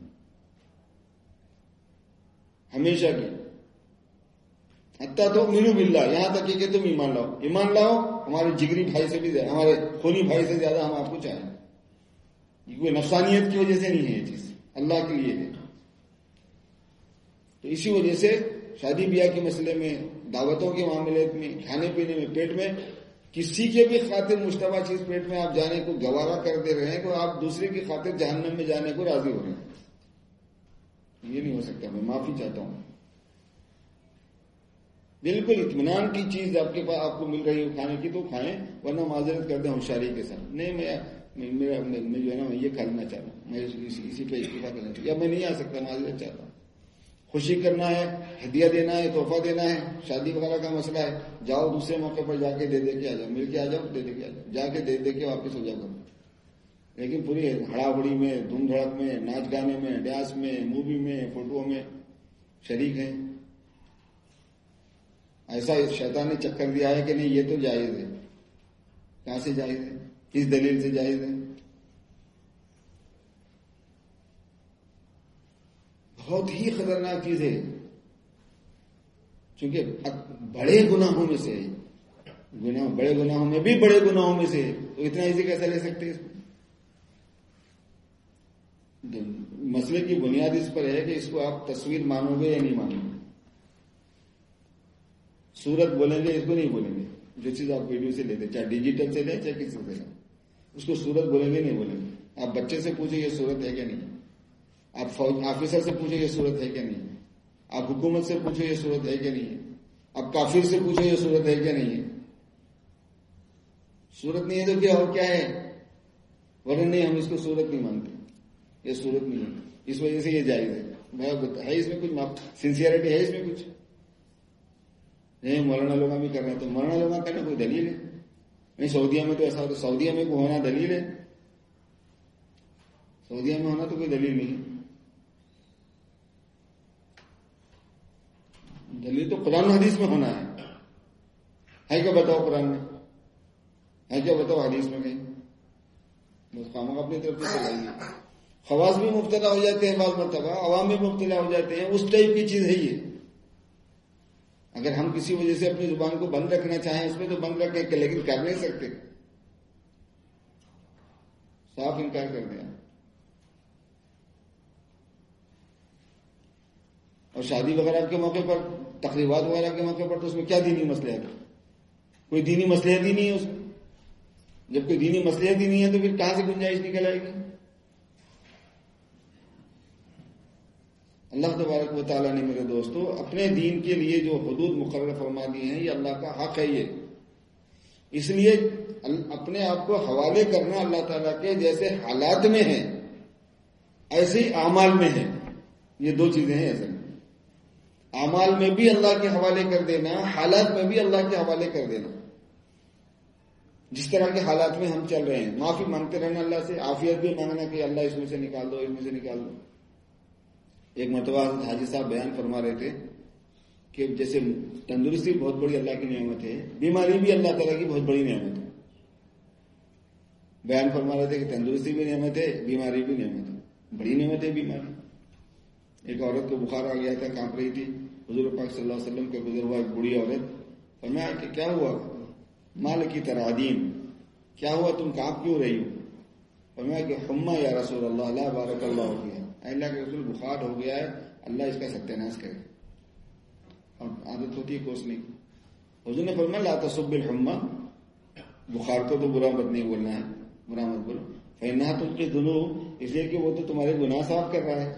ہمیشہ کی. حتیٰ تؤمنوا باللہ, یہاں تک کہ تم ایمان لاؤ. ایمان لاؤ ہمارے جگری بھائی سے بھی زیادہ, ہمارے خونی بھائی سے زیادہ ہم آپ کو چاہیں. یہ کوئی نفسانیت کی وجہ سے نہیں ہے, یہ چیز اللہ کے لیے ہے. تو اسی وجہ سے شادی بیاہ کے مسئلے میں دعوتوں کے معاملات میں، کھانے پینے میں، پیٹ میں کسی کے بھی خاطر مشتبہ چیز پیٹ میں آپ جانے کو گوارا کر دے رہے ہیں تو آپ دوسرے کی خاطر جہنم میں جانے کو راضی ہو رہے ہیں. یہ نہیں ہو سکتا. میں معافی چاہتا ہوں. بالکل اطمینان کی چیز آپ کے پاس آپ کو مل رہی ہو کھانے کی تو کھائیں، ورنہ معذرت کر دیں ہوشیاری کے ساتھ. نہیں میں میرا میں جو ہے نا میں یہ کھانا چاہ رہا ہوں، میں اسی پہ استعفا کرنا چاہتا ہوں، یا میں نہیں آ سکتا، معذرت چاہتا ہوں. خوشی کرنا ہے، ہدیہ دینا ہے، تحفہ دینا ہے، شادی وغیرہ کا مسئلہ ہے، جاؤ دوسرے موقع پر جا کے دے دے کے آ جاؤ، مل کے آ جاؤ، دے دے کے آ جاؤ، جا کے دے دے کے واپس ہو جاؤ. لیکن پوری ہڑا بڑی میں، دھوم دھڑک میں، ناچ گانے میں، ڈانس میں، مووی میں، فوٹو میں شریک ہیں. ایسا شیطان نے چکر دیا ہے کہ نہیں یہ تو جائز ہے. کہاں سے جائز ہے؟ کس دلیل سے جائز ہے؟ بہت ہی خطرناک چیز ہے، چونکہ بڑے گناہوں میں سے گناہ بڑے گناہوں میں بھی بڑے گناہوں میں سے تو اتنا ایزی کیسے لے سکتے اس کو؟ مسئلے کی بنیاد اس پر ہے کہ اس کو آپ تصویر مانو گے یا نہیں مانو گے. صورت بولیں گے، اس کو نہیں بولیں گے. جو چیز آپ ویڈیو سے لیتے، چاہے ڈیجیٹل سے لیں چاہے کسی سے لیں، اس کو صورت بولیں گے نہیں بولیں گے. آپ بچے سے پوچھیں یہ صورت ہے کہ نہیں، آپ فوج آفیسر سے پوچھیں یہ صورت ہے کہ نہیں، آپ حکومت سے پوچھیں یہ صورت ہے کہ نہیں، آپ کافر سے پوچھیں یہ صورت ہے کہ نہیں ہے. صورت نہیں ہے تو کیا ہو کیا ہے؟ ورنہ نہیں ہم اس کو صورت نہیں مانتے، یہ صورت نہیں ہے، اس وجہ سے یہ جائز ہے. ہے اس میں کچھ سنسیئرٹی ہے اس میں کچھ نہیں؟ مولانا لوگ بھی کر رہے ہیں تو مولانا لوگ کرنے کوئی دلیل ہے نہیں. سعودیہ میں تو ایسا ہوتا، سعودیہ میں کوئی ہونا دلیل ہے؟ سعودیہ میں ہونا تو کوئی دلیل نہیں. دلیل تو قرآن حدیث میں ہونا ہے. ہے کیا بتاؤ قرآن میں؟ ہے کیا بتاؤ حدیث میں کہیں؟ بس خامخواہ اپنی طرف سے چلائیے. خواص بھی مبتلا ہو جاتے ہیں، بعض مرتبہ عوام بھی مبتلا ہو جاتے ہیں. اس ٹائپ کی چیز ہے یہ. اگر ہم کسی وجہ سے اپنی زبان کو بند رکھنا چاہیں اس میں تو بند رکھیں کہ، لیکن کر نہیں سکتے. صاف انکار کر دیا. اور شادی وغیرہ کے موقع پر، تقریبات وغیرہ کے موقع پر تو اس میں کیا دینی مصلحت ہے؟ کوئی دینی مصلحت ہی نہیں ہے اس میں. جب کوئی دینی مصلحت ہی نہیں ہے تو پھر کہاں سے گنجائش نکل آئے گی؟ اللہ تبارک و تعالیٰ نے میرے دوستو اپنے دین کے لیے جو حدود مقرر فرما دی ہیں، یہ اللہ کا حق ہے. یہ اس لیے اپنے آپ کو حوالے کرنا اللہ تعالیٰ کے جیسے حالات میں ہے ایسے ہی اعمال میں ہے. یہ دو چیزیں ہیں اصل میں. اعمال میں بھی اللہ کے حوالے کر دینا، حالات میں بھی اللہ کے حوالے کر دینا. جس طرح کے حالات میں ہم چل رہے ہیں، معافی مانگتے رہنا اللہ سے، عافیت بھی مانگنا کہ اللہ اس میں سے نکال دو، اس میں سے نکال دو. ایک مرتبہ حاجی صاحب بیان فرما رہے تھے کہ جیسے تندرستی بہت بڑی اللہ کی نعمت ہے، بیماری بھی اللہ تعالیٰ کی بہت بڑی نعمت ہے. بیان فرما رہے تھے کہ تندرستی بھی نعمت ہے، بیماری بھی نعمت ہے. بڑی نعمت ہے بیماری. ایک عورت کو بخار آ گیا تھا، کانپ رہی تھی. حضور پاک صلی اللہ علیہ وسلم کا گزر ہوا ایک بوڑھی عورت. فرمایا کہ کیا ہوا؟ مال کی ترادیم، کیا ہوا تم کانپ کیوں رہی ہو؟ فرمایا کہ حما یا رسول اللہ لا بارک اللہ ہو گیا، اللہ کے رسول بخار ہو گیا ہے، اللہ اس کا ستیہ ناش کرے. اور عادت ہوتی ہے کوسنے کی. حضور نے فرمایا لا تسب الحما، بخار کو تو برا مت نہیں بولنا ہے، برا مت بولو. فإنها تلقي الذنوب، اس لیے کہ وہ تو تمہارے گناہ صاف کر رہا ہے.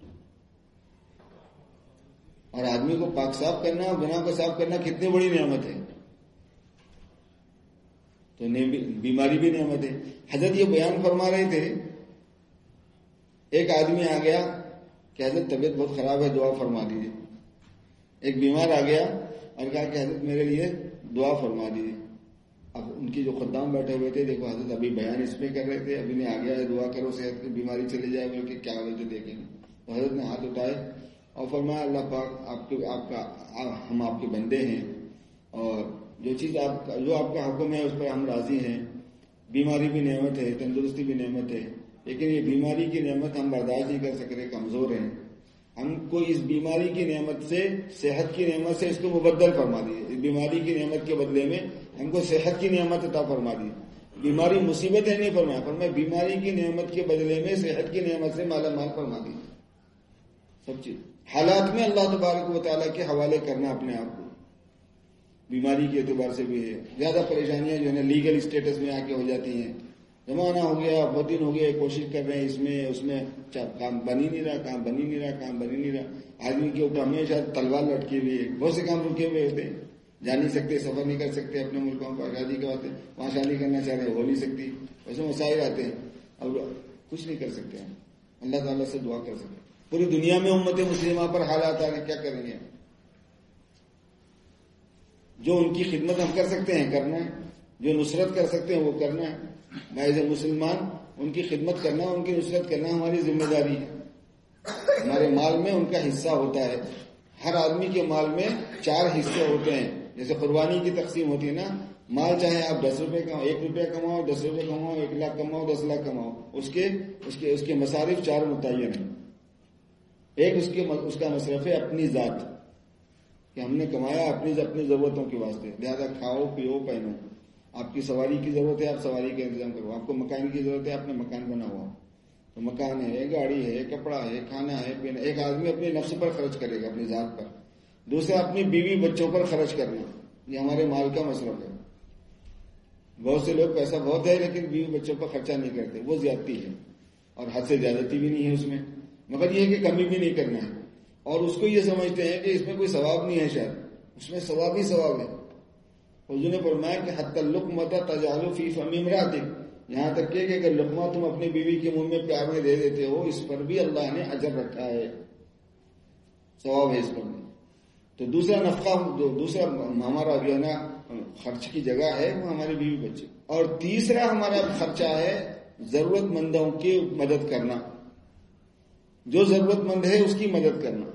اور آدمی کو پاک صاف کرنا اور گناہ کو صاف کرنا کتنی بڑی نعمت ہے. تو بیماری بھی نعمت ہے. حضرت یہ بیان فرما رہے تھے، ایک آدمی آ گیا کہ حضرت طبیعت بہت خراب ہے، دعا فرما دیجیے. ایک بیمار آ گیا اور کہا کہ حضرت میرے لیے دعا فرما دیجیے. اب ان کی جو خدام بیٹھے ہوئے تھے، دیکھو حضرت ابھی بیان اس میں کر رہے تھے، ابھی نے آ گیا ہے دعا کرو صحت کی بیماری چلی جائے بول کے، کیا بولتے دیکھیں گے. تو حضرت نے ہاتھ اٹھائے اور فرمایا اللہ پاک آپ کے آپ کا ہم آپ کے بندے ہیں، اور جو چیز آپ جو آپ کا حکم ہے اس پر ہم راضی ہیں. بیماری بھی نعمت ہے، تندرستی بھی نعمت ہے، لیکن یہ بیماری کی نعمت ہم برداشت نہیں کر سک رہے، کمزور ہیں. ہم کو اس بیماری کی نعمت سے، صحت کی نعمت سے اس کو مبدل فرما دیجیے. اس بیماری کی نعمت کے بدلے میں ہم کو صحت کی نعمت عطا فرما دیجیے. بیماری مصیبت ہے نہیں فرمایا، فرمایا بیماری کی نعمت کے بدلے میں صحت کی نعمت سے مالا مال فرما دیجیے. سب چیز حالات میں اللہ تبارک و تعالیٰ کے حوالے کرنا اپنے آپ کو. بیماری کے اعتبار سے بھی ہے. زیادہ پریشانیاں جو ہے نا لیگل اسٹیٹس میں آ کے ہو جاتی ہیں. زمانہ ہو گیا، بہت دن ہو گیا، کوشش کر رہے ہیں اس میں اس میں کام بن ہی نہیں رہا، کام بن ہی نہیں رہا، کام بن ہی نہیں رہا. آدمی کے اوپر ہمیشہ تلوار لٹکی ہوئی ہے. بہت سے کام رکے ہوئے ہوتے ہیں، جا نہیں سکتے، سفر نہیں کر سکتے اپنے ملکوں پر. شادی کی بات ہے، وہاں شادی کرنا چاہ رہے ہو نہیں سکتی. ویسے مسائل آتے ہیں، اب کچھ نہیں کر سکتے ہیں. اللہ تعالیٰ سے دعا کر سکتے. پوری دنیا میں امت مسلمہ پر حالات آ رہے، کیا کریں گے؟ جو ان کی خدمت ہم کر سکتے ہیں کرنا ہے، جو نصرت کر سکتے ہیں وہ کرنا ہے. ایز اے مسلمان ان کی خدمت کرنا، ان کی نصرت کرنا ہماری ذمہ داری ہے. ہمارے مال میں ان کا حصہ ہوتا ہے. ہر آدمی کے مال میں چار حصے ہوتے ہیں. جیسے قربانی کی تقسیم ہوتی ہے نا، مال چاہے آپ دس روپے کماؤ، ایک روپیہ کماؤ، دس روپے کماؤ، ایک لاکھ کماؤ، دس لاکھ کماؤ، اس کے اس کے اس کے مصارف چار متعین ہیں. ایک اس کے اس کا مصرف ہے اپنی ذات، کہ ہم نے کمایا اپنی اپنی ضرورتوں کے واسطے، لہذا کھاؤ پیو پہنو. آپ کی سواری کی ضرورت ہے، آپ سواری کا انتظام کرو. آپ کو مکان کی ضرورت ہے، آپ نے مکان بنا ہوا تو مکان ہے، گاڑی ہے، کپڑا ہے، کھانا ہے، پینا. ایک آدمی اپنے نفس پر خرچ کرے گا، اپنی ذات پر. دوسرا اپنی بیوی بچوں پر خرچ کرنا، یہ ہمارے مال کا مصرف ہے. بہت سے لوگ پیسہ بہت ہے لیکن بیوی بچوں پر خرچہ نہیں کرتے، وہ زیادتی ہے. اور حد سے زیادتی بھی نہیں ہے اس میں، مگر یہ ہے کہ کمی بھی نہیں کرنا ہے. اور اس کو یہ سمجھتے ہیں کہ اس میں کوئی ثواب نہیں ہے، شاید اس میں ثواب ہی ثواب ہے. حضور نے فرمایا کہ حتی اللقمۃ تجعل فی فم امرأتک، یہاں تک کہ اگر لقمہ تم اپنی بیوی کے منہ میں پیار میں دے دیتے ہو، اس پر بھی اللہ نے اجر رکھا ہے، ثواب ہے اس پر بھی. تو دوسرا نفقہ جو دوسرا ہمارا جو ہے نا خرچ کی جگہ ہے وہ ہمارے بیوی بچے. اور تیسرا ہمارا خرچہ ہے ضرورت مندوں کی مدد کرنا. جو ضرورت مند ہے اس کی مدد کرنا.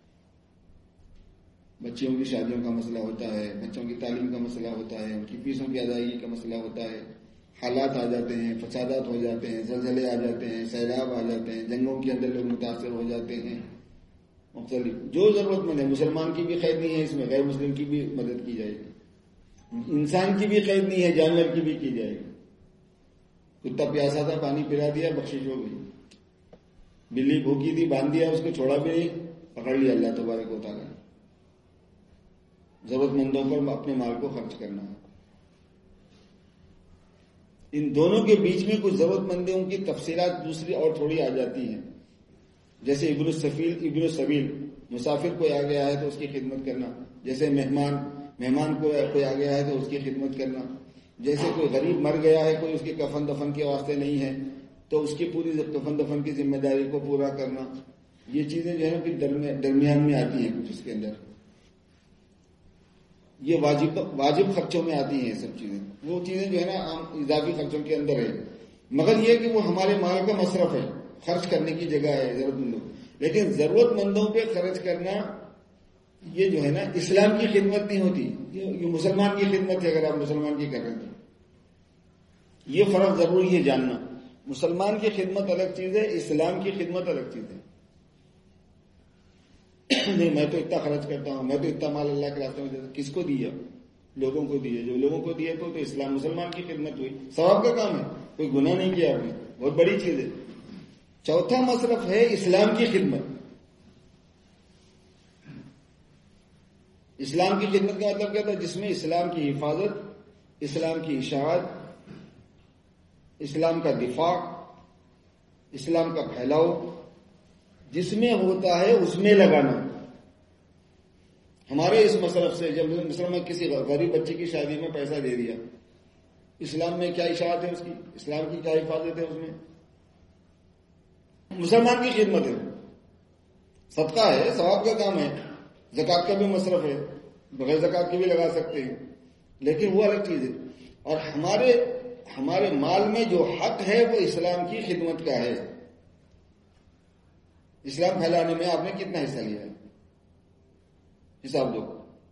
بچیوں کی شادیوں کا مسئلہ ہوتا ہے، بچوں کی تعلیم کا مسئلہ ہوتا ہے، ان کی فیسوں کی ادائیگی کا مسئلہ ہوتا ہے. حالات آ جاتے ہیں، فسادات ہو جاتے ہیں، زلزلے آ جاتے ہیں، سیلاب آ جاتے ہیں، جنگوں کے اندر لوگ متاثر ہو جاتے ہیں. مختلف جو ضرورت مند ہے، مسلمان کی بھی قید نہیں ہے اس میں، غیر مسلم کی بھی مدد کی جائے گی. انسان کی بھی قید نہیں ہے، جانور کی بھی کی جائے گی. کتا پیاسا تھا، پانی پلا دیا، بخشش ہو گئی. بلی بھوکی تھی، باندھ دیا، اس کو چھوڑا بھی نہیں، پکڑ لیا اللہ تبارک و تعالیٰ. ضرورت مندوں پر اپنے مال کو خرچ کرنا ہے. ان دونوں کے بیچ میں کچھ ضرورت مندوں کی تفصیلات دوسری اور تھوڑی آ جاتی ہیں. جیسے ابن السفیل ابن السبیل، مسافر کوئی آ گیا ہے تو اس کی خدمت کرنا. جیسے مہمان مہمان کو کوئی آ گیا ہے تو اس کی خدمت کرنا. جیسے کوئی غریب مر گیا ہے، کوئی اس کے کفن دفن کے واسطے نہیں ہے تو اس کی پوری کفن دفن کی ذمہ داری کو پورا کرنا. یہ چیزیں جو ہے پھر درمیان میں آتی ہیں کچھ اس کے اندر. یہ واجب واجب خرچوں میں آتی ہیں یہ سب چیزیں. وہ چیزیں جو ہے نا عام اضافی خرچوں کے اندر ہے، مگر یہ کہ وہ ہمارے مال کا مصرف ہے، خرچ کرنے کی جگہ ہے ضرورت مندوں. لیکن ضرورت مندوں پہ خرچ کرنا یہ جو ہے نا اسلام کی خدمت نہیں ہوتی، یہ مسلمان کی خدمت ہے. اگر آپ مسلمان کی کر رہے ہیں تو یہ فرق ضروری ہے جاننا. مسلمان کی خدمت الگ چیز ہے، اسلام کی خدمت الگ چیز ہے. نہیں میں تو اتنا خرچ کرتا ہوں، میں تو اتنا مال اللہ کے راستے میں دیتا ہوں. کس کو دیا؟ لوگوں کو دیے. جو لوگوں کو دیے تو, تو اسلام مسلمان کی خدمت ہوئی، ثواب کا کام ہے، کوئی گناہ نہیں کیا آپ نے، بہت بڑی چیز ہے. چوتھا مصرف ہے اسلام کی خدمت. اسلام کی خدمت کا مطلب کیا تھا؟ جس میں اسلام کی حفاظت، اسلام کی اشاعت، اسلام کا دفاع، اسلام کا پھیلاؤ جس میں ہوتا ہے اس میں لگانا. ہمارے اس مصرف سے جب مسلمان کسی غریب بچے کی شادی میں پیسہ دے دیا، اسلام میں کیا اشاعت ہے اس کی؟ اسلام کی کیا حفاظت ہے اس میں؟ مسلمان کی خدمت ہے، صدقہ ہے، ثواب کا کام ہے. زکات کا بھی مصرف ہے، بغیر زکات کے بھی لگا سکتے ہیں، لیکن وہ الگ چیز ہے. اور ہمارے ہمارے مال میں جو حق ہے وہ اسلام کی خدمت کا ہے. اسلام پھیلانے میں آپ نے کتنا حصہ لیا ہے؟ حساب دو.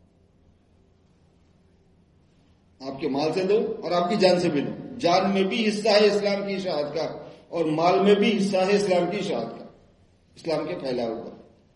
آپ کے مال سے دو اور آپ کی جان سے بھی دو. جان میں بھی حصہ ہے اسلام کی اشاعت کا اور مال میں بھی حصہ ہے اسلام کی اشاعت کا، اسلام کے پھیلاؤ کا.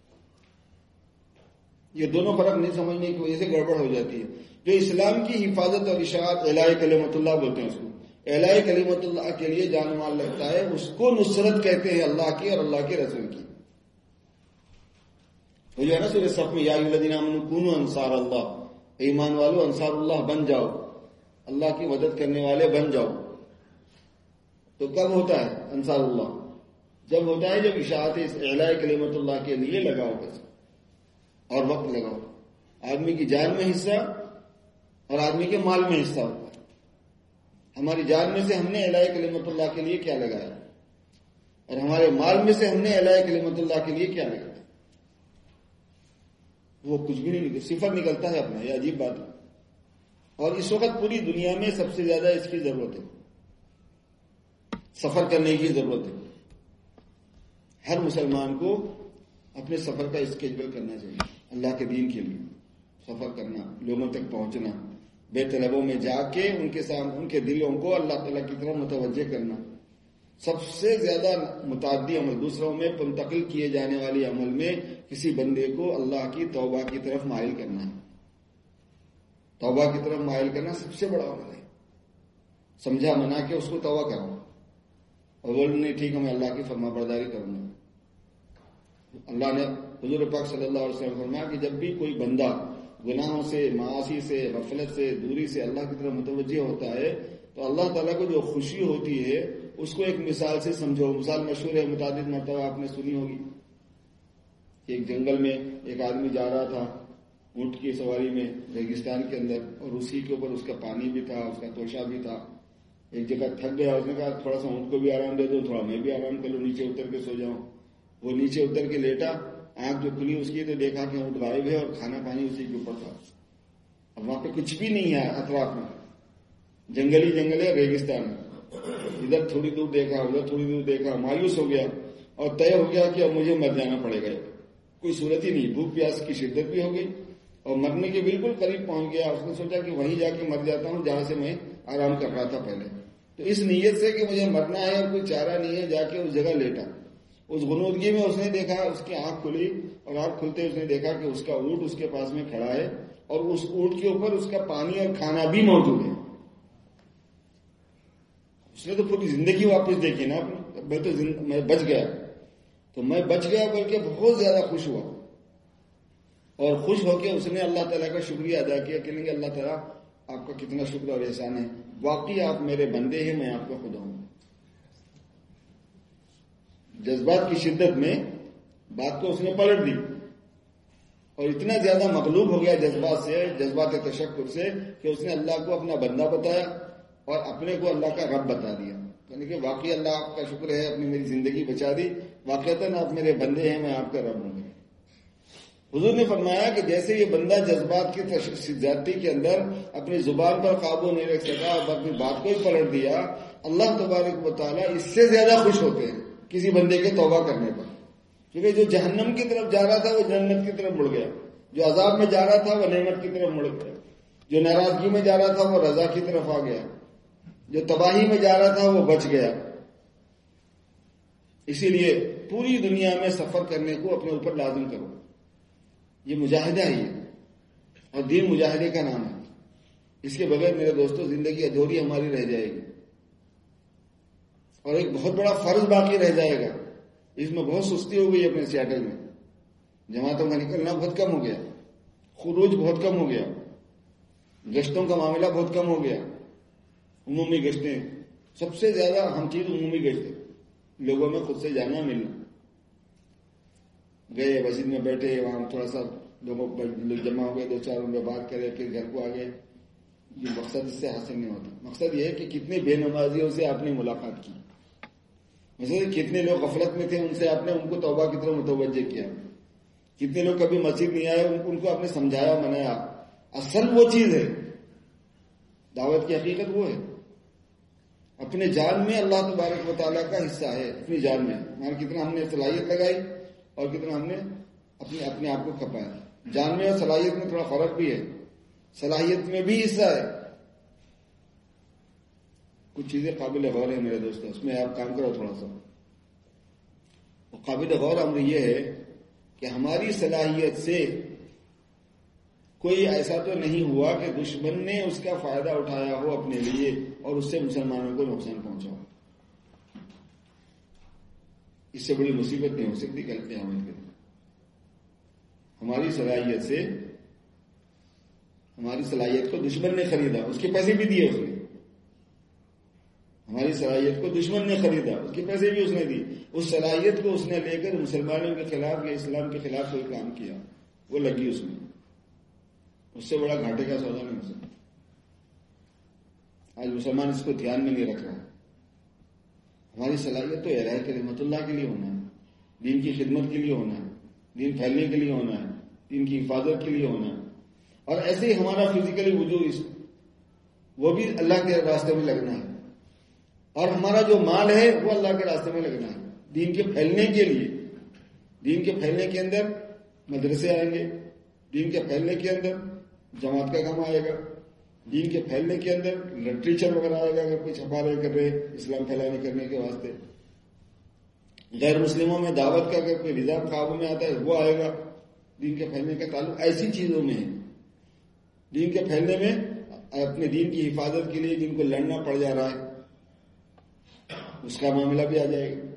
یہ دونوں فرق نہیں سمجھنے کی وجہ سے گڑبڑ ہو جاتی ہے. جو اسلام کی حفاظت اور اشاعت، اعلاء کلمت اللہ بولتے ہیں اس کو، اعلاء کلمت اللہ کے لیے جان مال لگتا ہے، اس کو نصرت کہتے ہیں اللہ کی اور اللہ کے رسول کی. وہ جو ہے نا سورہ صف میں یا ایھا الذین آمنوا کونوا انصار اللہ، ایمان والو انصار اللہ بن جاؤ، اللہ کی مدد کرنے والے بن جاؤ. تو کب ہوتا ہے انصار اللہ؟ جب ہوتا ہے جب اشاعت اعلاء کلمت اللہ کے لیے لگاؤ بس، اور وقت لگاؤ. آدمی کی جان میں حصہ اور آدمی کے مال میں حصہ ہوتا ہے. ہماری جان میں سے ہم نے اعلاء کلمت اللہ کے لیے کیا لگایا، اور ہمارے مال میں سے ہم نے اعلاء کلمت اللہ کے لیے کیا لگایا. وہ کچھ بھی نہیں نکلتا، صفر نکلتا ہے اپنا. یہ عجیب بات ہے. اور اس وقت پوری دنیا میں سب سے زیادہ اس کی ضرورت ہے، سفر کرنے کی ضرورت ہے. ہر مسلمان کو اپنے سفر کا اسکیجول کرنا چاہیے. اللہ کے دین کے لیے سفر کرنا، لوگوں تک پہنچنا، بے طلبوں میں جا کے ان کے سامنے ان کے دلوں کو اللہ تعالیٰ کی طرف متوجہ کرنا. سب سے زیادہ متعدی عمل، دوسروں میں منتقل کیے جانے والے عمل میں کسی بندے کو اللہ کی توبہ کی طرف مائل کرنا ہے. توبہ کی طرف مائل کرنا سب سے بڑا عمل ہے. سمجھا منا کے اس کو توبہ کرو، اور بولو نہیں ٹھیک ہے میں اللہ کی فرما برداری کروں گا. اللہ نے حضور پاک صلی اللہ علیہ وسلم فرمایا کہ جب بھی کوئی بندہ گناہوں سے، معاصی سے، غفلت سے، دوری سے اللہ کی طرف متوجہ ہوتا ہے تو اللہ تعالیٰ کو جو خوشی ہوتی ہے اس کو ایک مثال سے سمجھو. مثال مشہور ہے، متعدد مرتبہ آپ نے سنی ہوگی. ایک جنگل میں ایک آدمی جا رہا تھا اونٹ کی سواری میں ریگستان کے اندر، اور اسی کے اوپر اس کا پانی بھی تھا، اس کا توشہ بھی تھا. ایک جگہ تھک گیا، اس نے کہا تھوڑا سا اونٹ کو بھی آرام دے دو، تھوڑا میں بھی آرام کر لوں، نیچے اتر کے سو جاؤں. وہ نیچے اتر کے لیٹا، آنکھ جو کھلی اس کی تو دیکھا کہ اونٹ غائب ہے اور کھانا پانی اسی کے اوپر تھا. اب وہاں پہ کچھ بھی نہیں ہے اطراف میں، جنگلی جنگل ہے، ریگستان. ادھر تھوڑی دور دیکھا، ادھر تھوڑی دور دیکھا، مایوس ہو گیا اور طے ہو گیا کہ اب مجھے مر جانا پڑے گا. کوئی صورت ہی نہیں، بھوک پیاس کی شدت بھی ہو گئی اور مرنے کے بالکل قریب پہنچ گیا. اس نے سوچا کہ وہیں جا کے مر جاتا ہوں جہاں سے میں آرام کر رہا تھا پہلے. تو اس نیت سے کہ مجھے مرنا ہے اور کوئی چارہ نہیں ہے، جا کے اس جگہ لیٹا. اس غنودگی میں اس نے دیکھا، اس کی آنکھ کھلی اور آنکھ کھلتے اس نے دیکھا کہ اس کا اونٹ اس کے پاس میں کھڑا ہے اور اس اونٹ کے اوپر اس کا پانی اور کھانا بھی موجود ہے. اس نے تو پوری زندگی واپس دیکھی نا، میں تو میں بچ گیا، تو میں بچ گیا بول کے بہت زیادہ خوش ہوا. اور خوش ہو کے اس نے اللہ تعالیٰ کا شکریہ ادا کیا کہ نہیں اللہ تعالیٰ آپ کا کتنا شکر اور احسان ہے، واقعی آپ میرے بندے ہیں، میں آپ کا خدا ہوں. جذبات کی شدت میں بات کو اس نے پلٹ دی اور اتنا زیادہ مغلوب ہو گیا جذبات سے، جذبات تشکر سے، کہ اس نے اللہ کو اپنا بندہ بتایا اور اپنے کو اللہ کا رب بتا دیا. یعنی کہ واقعی اللہ آپ کا شکر ہے، اپنی میری زندگی بچا دی، واقعتاً آپ میرے بندے ہیں، میں آپ کا رب ہوں. حضور نے فرمایا کہ جیسے یہ بندہ جذبات کی زیادتی کے اندر اپنی زبان پر قابو نہیں رکھ سکا اور اپنی بات کو ہی پلٹ دیا، اللہ تبارک و تعالیٰ اس سے زیادہ خوش ہوتے ہیں کسی بندے کے توبہ کرنے پر. کیونکہ جو جہنم کی طرف جا رہا تھا وہ جنت کی طرف مڑ گیا، جو عذاب میں جا رہا تھا وہ نعمت کی طرف مڑ گیا، جو ناراضگی میں جا رہا تھا وہ رضا کی طرف آ گیا، جو تباہی میں جا رہا تھا وہ بچ گیا. اسی لیے پوری دنیا میں سفر کرنے کو اپنے اوپر لازم کرو. یہ مجاہدہ ہی ہے اور دین مجاہدے کا نام ہے. اس کے بغیر میرے دوستوں زندگی ادھوری ہماری رہ جائے گی اور ایک بہت بڑا فرض باقی رہ جائے گا. اس میں بہت سستی ہو گئی اپنے سیاٹل میں، جماعتوں کا نکلنا بہت کم ہو گیا، خروج بہت کم ہو گیا، گشتوں کا معاملہ بہت کم ہو گیا. عمومی گشتیں سب سے زیادہ ہم چیز عمومی گشتیں، لوگوں میں خود سے جانا ملنا. گئے مسجد میں بیٹھے، وہاں تھوڑا سا لوگوں لوگ جمع ہو گئے، دو چار ان میں بات کرے، پھر گھر کو آ گئے. یہ مقصد اس سے حاصل نہیں ہوتا. مقصد یہ ہے کہ کتنی بے نمازیوں سے آپ نے ملاقات کی، مثلا کتنے لوگ غفلت میں تھے ان سے آپ نے ان کو توبہ کی طرف متوجہ کیا، کتنے لوگ کبھی مسجد نہیں آئے ان کو آپ نے سمجھایا منایا. اصل وہ چیز ہے، دعوت کی حقیقت وہ ہے. اپنے جان میں اللہ تبارک و تعالیٰ کا حصہ ہے، اپنی جان میں مان کتنا ہم نے صلاحیت لگائی اور کتنا ہم نے اپنے اپنے آپ کو کھپایا. جان میں اور صلاحیت میں تھوڑا فرق بھی ہے، صلاحیت میں بھی حصہ ہے. کچھ چیزیں قابل غور ہیں میرے دوستوں، اس میں آپ کام کرو تھوڑا سا. قابل غور امر یہ ہے کہ ہماری صلاحیت سے کوئی ایسا تو نہیں ہوا کہ دشمن نے اس کا فائدہ اٹھایا ہو اپنے لیے اور اس سے مسلمانوں کو نقصان پہنچا ہو. اس سے بڑی مصیبت نہیں ہو سکتی کل قیامت کے دن. ہماری صلاحیت سے ہماری صلاحیت کو دشمن نے خریدا، اس کے پیسے بھی دیے اس نے. ہماری صلاحیت کو دشمن نے خریدا، اس کے پیسے بھی اس نے دی. اس صلاحیت کو اس نے لے کر مسلمانوں کے خلاف یا اسلام کے خلاف کوئی کام کیا، وہ لگی اس میں. اس سے بڑا گھاٹے کا سودا نہیں ہو سکتا. آج مسلمان اس کو دھیان میں نہیں رکھ رہا. ہماری صلاحیت تو اعلاء کلمت اللہ کے لیے ہونا ہے، دین کی خدمت کے لیے ہونا ہے، دین پھیلنے کے لیے ہونا ہے، دین کی حفاظت کے لیے ہونا ہے. اور ایسے ہی ہمارا فزیکلی وجود وہ بھی اللہ کے راستے میں لگنا ہے. اور ہمارا جو مال ہے وہ اللہ کے راستے میں لگنا ہے دین کے پھیلنے کے لیے. دین کے پھیلنے کے اندر مدرسے آئیں گے، دین کے پھیلنے کے اندر جماعت کا کام آئے گا، دین کے پھیلنے کے اندر لٹریچر وغیرہ آئے گا. اگر کوئی چھپا رہے کر رہے اسلام پھیلانے کرنے کے واسطے، غیر مسلموں میں دعوت کا اگر کوئی نظام خوابوں میں آتا ہے وہ آئے گا. دین کے پھیلنے کا تعلق ایسی چیزوں میں ہے. دین کے پھیلنے میں اپنے دین کی حفاظت کے لیے جن کو لڑنا پڑ جا رہا ہے اس کا معاملہ بھی آ جائے گا.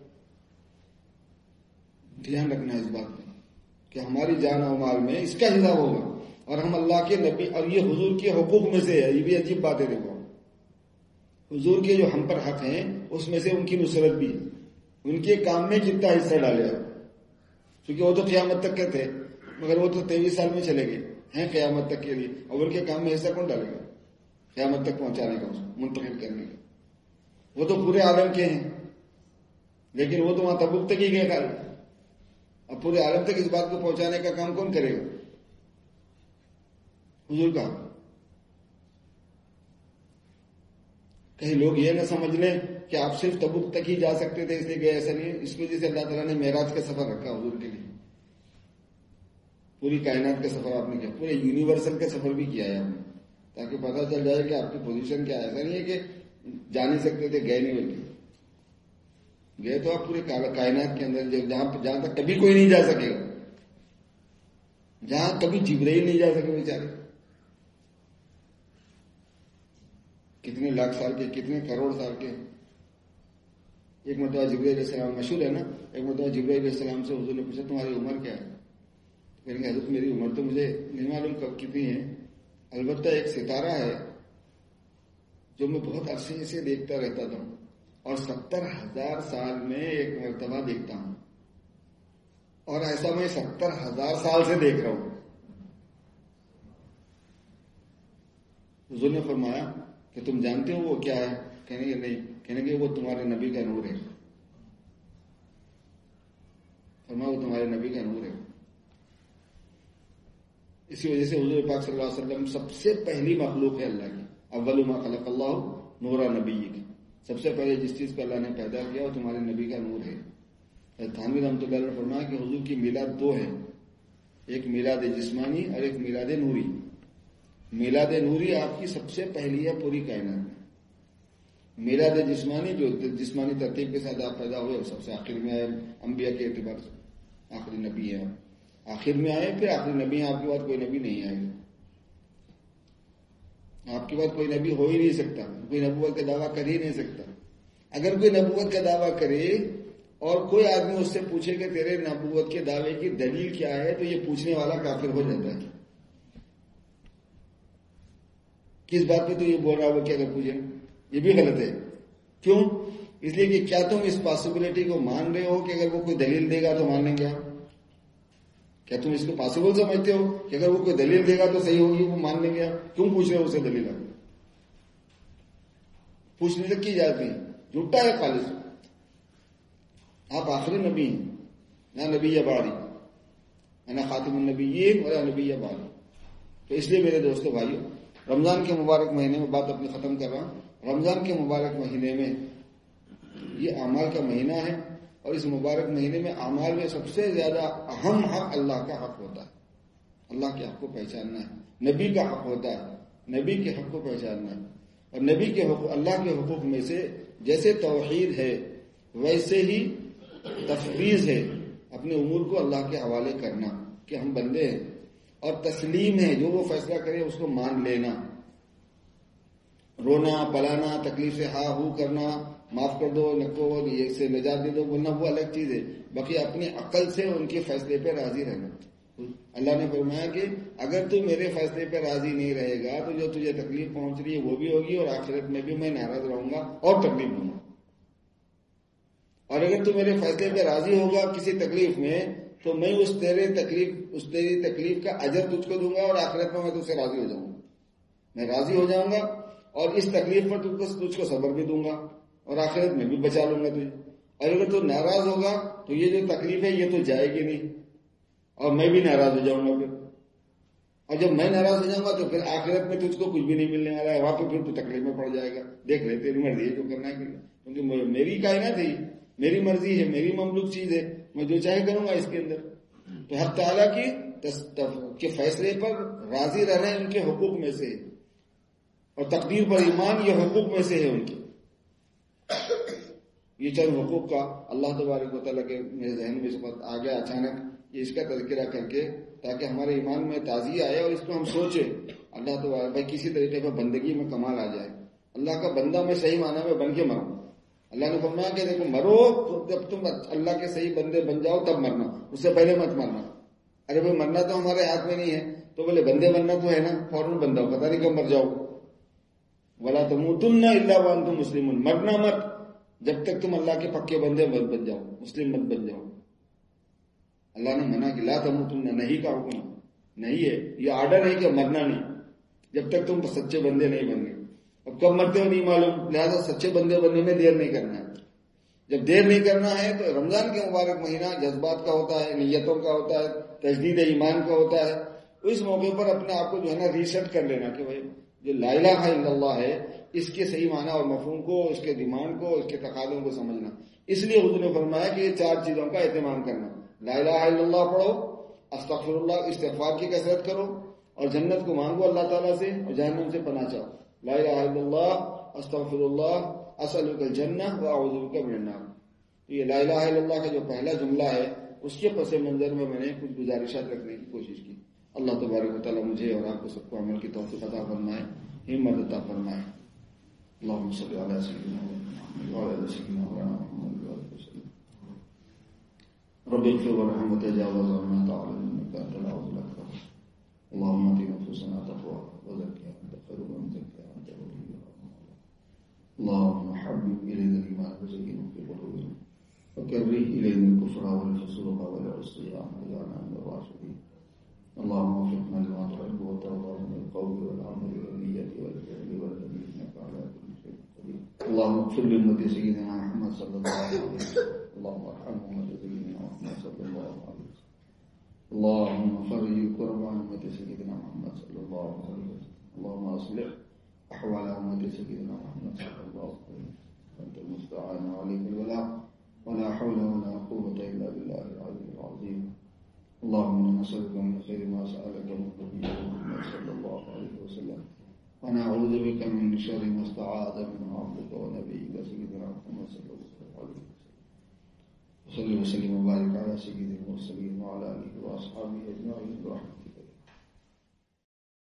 دھیان رکھنا ہے اس بات میں کہ ہماری جان و مال میں اس کا حساب ہوگا. اور ہم اللہ کے نبی، اور یہ حضور کے حقوق میں سے ہے. یہ بھی عجیب بات ہے. دیکھو حضور کے جو ہم پر حق ہیں اس میں سے ان کی نصرت بھی، ان کے کام میں کتنا حصہ ڈالے آپ. کیونکہ وہ تو قیامت تک کے تھے، مگر وہ تو تیئیس سال میں چلے گئے ہیں قیامت تک کے لیے. اور ان کے کام میں حصہ کون ڈالے گا قیامت تک پہنچانے کا، اس کو منتقل کرنے کا؟ وہ تو پورے عالم کے ہیں، لیکن وہ تو وہاں تبوک تک ہی گئے خالی. اب پورے عالم تک اس بات کو پہنچانے کا کام کون کرے گا؟ حضور کا. کہیں لوگ یہ نہ سمجھ لیں کہ آپ صرف تبوک تک ہی جا سکتے تھے اس لیے گئے. ایسا نہیں ہے. اس وجہ سے اللہ تعالیٰ نے معراج کا سفر رکھا حضور کے لیے. پوری کائنات کا سفر آپ نے کیا، پورے یونیورسل کا سفر بھی کیا ہے آپ نے، تاکہ پتہ چل جائے کہ آپ کی پوزیشن کیا ہے. ایسا نہیں ہے کہ جا نہیں سکتے تھے، گئے نہیں بلکہ گئے تو آپ پورے کائنات کے اندر جہاں جہاں تک کبھی کوئی نہیں جا سکے گا، جہاں کبھی جبرائیل نہیں جا سکے بیچارے. کتنے لاکھ سال کے، کتنے کروڑ سال کے. ایک مرتبہ جبرائیل علیہ السلام، مشہور ہے نا، ایک مرتبہ جبرائیل علیہ السلام سے حضور نے پوچھا تمہاری عمر کیا ہے؟ کہیں گے حضرت میری عمر تو مجھے نہیں معلوم کب کتنی ہے، البتہ ایک ستارہ ہے جو میں بہت عرصے سے دیکھتا رہتا تھا اور ستر ہزار سال میں ایک مرتبہ دیکھتا ہوں، اور ایسا میں ستر ہزار سال سے دیکھ رہا ہوں. حضور نے فرمایا کہ تم جانتے ہو وہ کیا ہے؟ کہنے گے نہیں. کہنے گے وہ تمہارے نبی کا نور ہے. فرمایا وہ تمہارے نبی کا نور ہے. اسی وجہ سے حضور پاک صلی اللہ علیہ وسلم سب سے پہلی مخلوق ہے اللہ کی. اول ما خلق اللہ نور نبی کی. سب سے پہلے جس چیز کو اللہ نے پیدا کیا وہ تمہارے نبی کا نور ہے. تھانوی رحمۃ اللہ علیہ نے فرمایا کہ حضور کی میلاد دو ہیں، ایک میلاد جسمانی اور ایک میلاد نوری. میلاد نوری آپ کی سب سے پہلی ہے پوری کائنات میں. میلاد جسمانی جو جسمانی ترتیب کے ساتھ آپ پیدا ہوئے سب سے آخر میں آئے، انبیاء کے اعتبار سے آخری نبی ہے، آخر میں آئے، پھر آخری نبی ہیں. آپ کے بعد کوئی نبی نہیں آئے گا، آپ کے بعد کوئی نبی ہو ہی نہیں سکتا، کوئی نبوت کا دعویٰ کر ہی نہیں سکتا. اگر کوئی نبوت کا دعویٰ کرے اور کوئی آدمی اس سے پوچھے کہ تیرے نبوت کے دعوے کی دلیل کیا ہے، تو یہ پوچھنے والا کافر ہو جاتا ہے. کس بات پہ تو یہ بول رہا ہو کہ اگر پوچھے، یہ بھی غلط ہے. کیوں؟ اس لیے کہ کیا تم اس پاسبلٹی کو مان رہے ہو کہ اگر وہ کوئی دلیل دے گا تو مان لیں گے آپ؟ کیا تم اس کو پاسبل سمجھتے ہو کہ اگر وہ کوئی دلیل دے گا تو صحیح ہوگی، وہ مان لیں گے آپ؟ کیوں پوچھ رہے ہو اسے دلیل؟ آپ پوچھنے تک کی جاتی ہے، جھوٹا ہے خالص. آپ آخری نبی ہیں، نہ نبی یا باری، نہ خاتم النبیین اور نبی یا باری. تو اس لیے میرے دوستو بھائیو، رمضان کے مبارک مہینے میں بات اپنی ختم کر رہا ہوں. رمضان کے مبارک مہینے میں یہ اعمال کا مہینہ ہے، اور اس مبارک مہینے میں اعمال میں سب سے زیادہ اہم حق اللہ کا حق ہوتا ہے. اللہ کے حق کو پہچاننا ہے. نبی کا حق ہوتا ہے، نبی کے حق کو پہچاننا ہے. اور نبی کے حقوق، اللہ کے حقوق میں سے جیسے توحید ہے ویسے ہی تفویض ہے، اپنے امور کو اللہ کے حوالے کرنا کہ ہم بندے ہیں، اور تسلیم ہے، جو وہ فیصلہ کرے اس کو مان لینا. رونا پلانا، تکلیف سے ہاں ہو کرنا، معاف کر دو، نکو یہ سے نجات دے دو بولنا وہ الگ چیز ہے. باقی اپنی عقل سے ان کے فیصلے پہ راضی رہنا. اللہ نے فرمایا کہ اگر تو میرے فیصلے پہ راضی نہیں رہے گا تو جو تجھے تکلیف پہنچ رہی ہے وہ بھی ہوگی، اور آخرت میں بھی میں ناراض رہوں گا اور تکلیف دوں گا. اور اگر تو میرے فیصلے پہ راضی ہوگا کسی تکلیف میں تو میں اس تیرے تکلیف اس تیری تکلیف کا اجر تجھ کو دوں گا، اور آخرت میں میں تجھ سے راضی ہو جاؤں گا. میں راضی ہو جاؤں گا اور اس تکلیف پر تجھ کو صبر بھی دوں گا، اور آخرت میں بھی بچا لوں گا تجھے. اور اگر تو ناراض ہوگا تو یہ جو تکلیف ہے یہ تو جائے گی نہیں، اور میں بھی ناراض ہو جاؤں گا پھر. اور جب میں ناراض ہو جاؤں گا تو پھر آخرت میں تجھ کو کچھ بھی نہیں ملنے والا ہے، وہاں پہ پھر تو تکلیف میں پڑ جائے گا. دیکھ رہے تیری مرضی ہے جو کرنا ہے کرنا، کیونکہ میری کائنات ہے، میری مرضی ہے، میری مملوک چیز ہے، میں جو چاہے کروں گا اس کے اندر. تو حق تعالیٰ کی کے فیصلے پر راضی رہنا ہے ان کے حقوق میں سے، اور تقدیر پر ایمان یہ حقوق میں سے ہے ان کے. یہ چند حقوق کا اللہ تبارک و تعالیٰ کے میرے ذہن میں اس وقت آ گیا اچانک، یہ اس کا تذکرہ کر کے تاکہ ہمارے ایمان میں تازی آئے اور اس کو ہم سوچیں. اللہ تبارک بھائی کسی طریقے پر بندگی میں کمال آ جائے. اللہ کا بندہ میں صحیح معنی میں بن کے مروں. اللہ نے فرمایا کہ دیکھو مرو تو جب تم اللہ کے صحیح بندے بن جاؤ تب مرنا، اس سے پہلے مت مرنا. ارے بھائی مرنا تو ہمارے ہاتھ میں نہیں ہے، تو بولے بندے بننا تو ہے نا، فوراً بندہ ہو، پتہ نہیں کب مر جاؤ. وَلَا تَمُوتُنَّ إِلَّا وَأَنْتُمْ مُسْلِمُونَ، مرنا مت جب تک تم اللہ کے پکے بندے مت بن جاؤ، مسلم مت بن جاؤ. اللہ نے منع کہ لا تموتن، نہیں کا حکم نہیں ہے، یہ آرڈر ہے کہ مرنا نہیں جب تک تم سچے بندے نہیں بن گے. اب کب مرتے ہو نہیں معلوم، لہذا سچے بندے بننے میں دیر نہیں کرنا ہے. جب دیر نہیں کرنا ہے تو رمضان کے مبارک مہینہ جذبات کا ہوتا ہے، نیتوں کا ہوتا ہے، تجدید ایمان کا ہوتا ہے. اس موقع پر اپنے آپ کو جو ہے نا ریسیٹ کر لینا کہ بھائی جو لا الہ الا اللہ ہے اس کے صحیح معنی اور مفہوم کو، اس کے ڈیمانڈ کو، اس کے تقاضوں کو سمجھنا. اس لیے حضور نے فرمایا کہ یہ چار چیزوں کا اہتمام کرنا. لا الہ الا اللہ پڑھو، استغفر اللہ استغفار کی کثرت کرو، اور جنت کو مانگو اللہ تعالیٰ سے، اور جہنم سے پناہ چاہو. لا الہ الا اللہ، استغفر اللہ، اسألک الجنہ واعوذ بک من النار. یہ لا الہ الا اللہ کا جو پہلا جملہ ہے اس کے پس منظر میں میں نے کچھ گزارشات رکھنے کی کوشش کی. اللہ تبارک و تعالیٰ مجھے اور آپ کو سب کو عمل کی توفیق عطا فرمائے، ہمت عطا فرمائے. اللهم صل على سيدنا محمد وعلى ال سيدنا محمد وسلم. رب اغفر وارحم وتجاوز عما تعلم انك انت العزيز الغفور. اللهم ات نفوسنا تقواها وزكها انت خير من زكاها انت وليها. اللهم حبب الينا الايمان وزينه في قلوبنا وكره الينا الكفر والفسوق والعصيان واجعلنا من الراشدين. اللهم وفقنا لما تحب وترضى من القول والعمل والنية والفعل والذي انك على كل شيء قدير. اللهم اغفر لأمة سيدنا محمد صلى الله عليه وسلم. اللهم ارحم أمة سيدنا محمد صلى الله عليه وسلم. اللهم فرج كرب عن أمة سيدنا محمد صلى الله عليه وسلم. اللهم اصلح أحوال أمة سيدنا محمد صلى الله عليه وسلم. أنت المستعان وعليك البلاغ ولا حول ولا قوة إلا بالله العلي العظيم. اللهم نسألك من خير ما سألك من نبيك محمد صلى الله عليه وسلم، ونعوذ بك من شر ما استعاذ منه عبدك ونبيك سيدنا محمد صلى الله عليه وسلم. صلى وسلم وبارك على سيد المرسلين وعلى آله وأصحابه أجمعين برحمتك.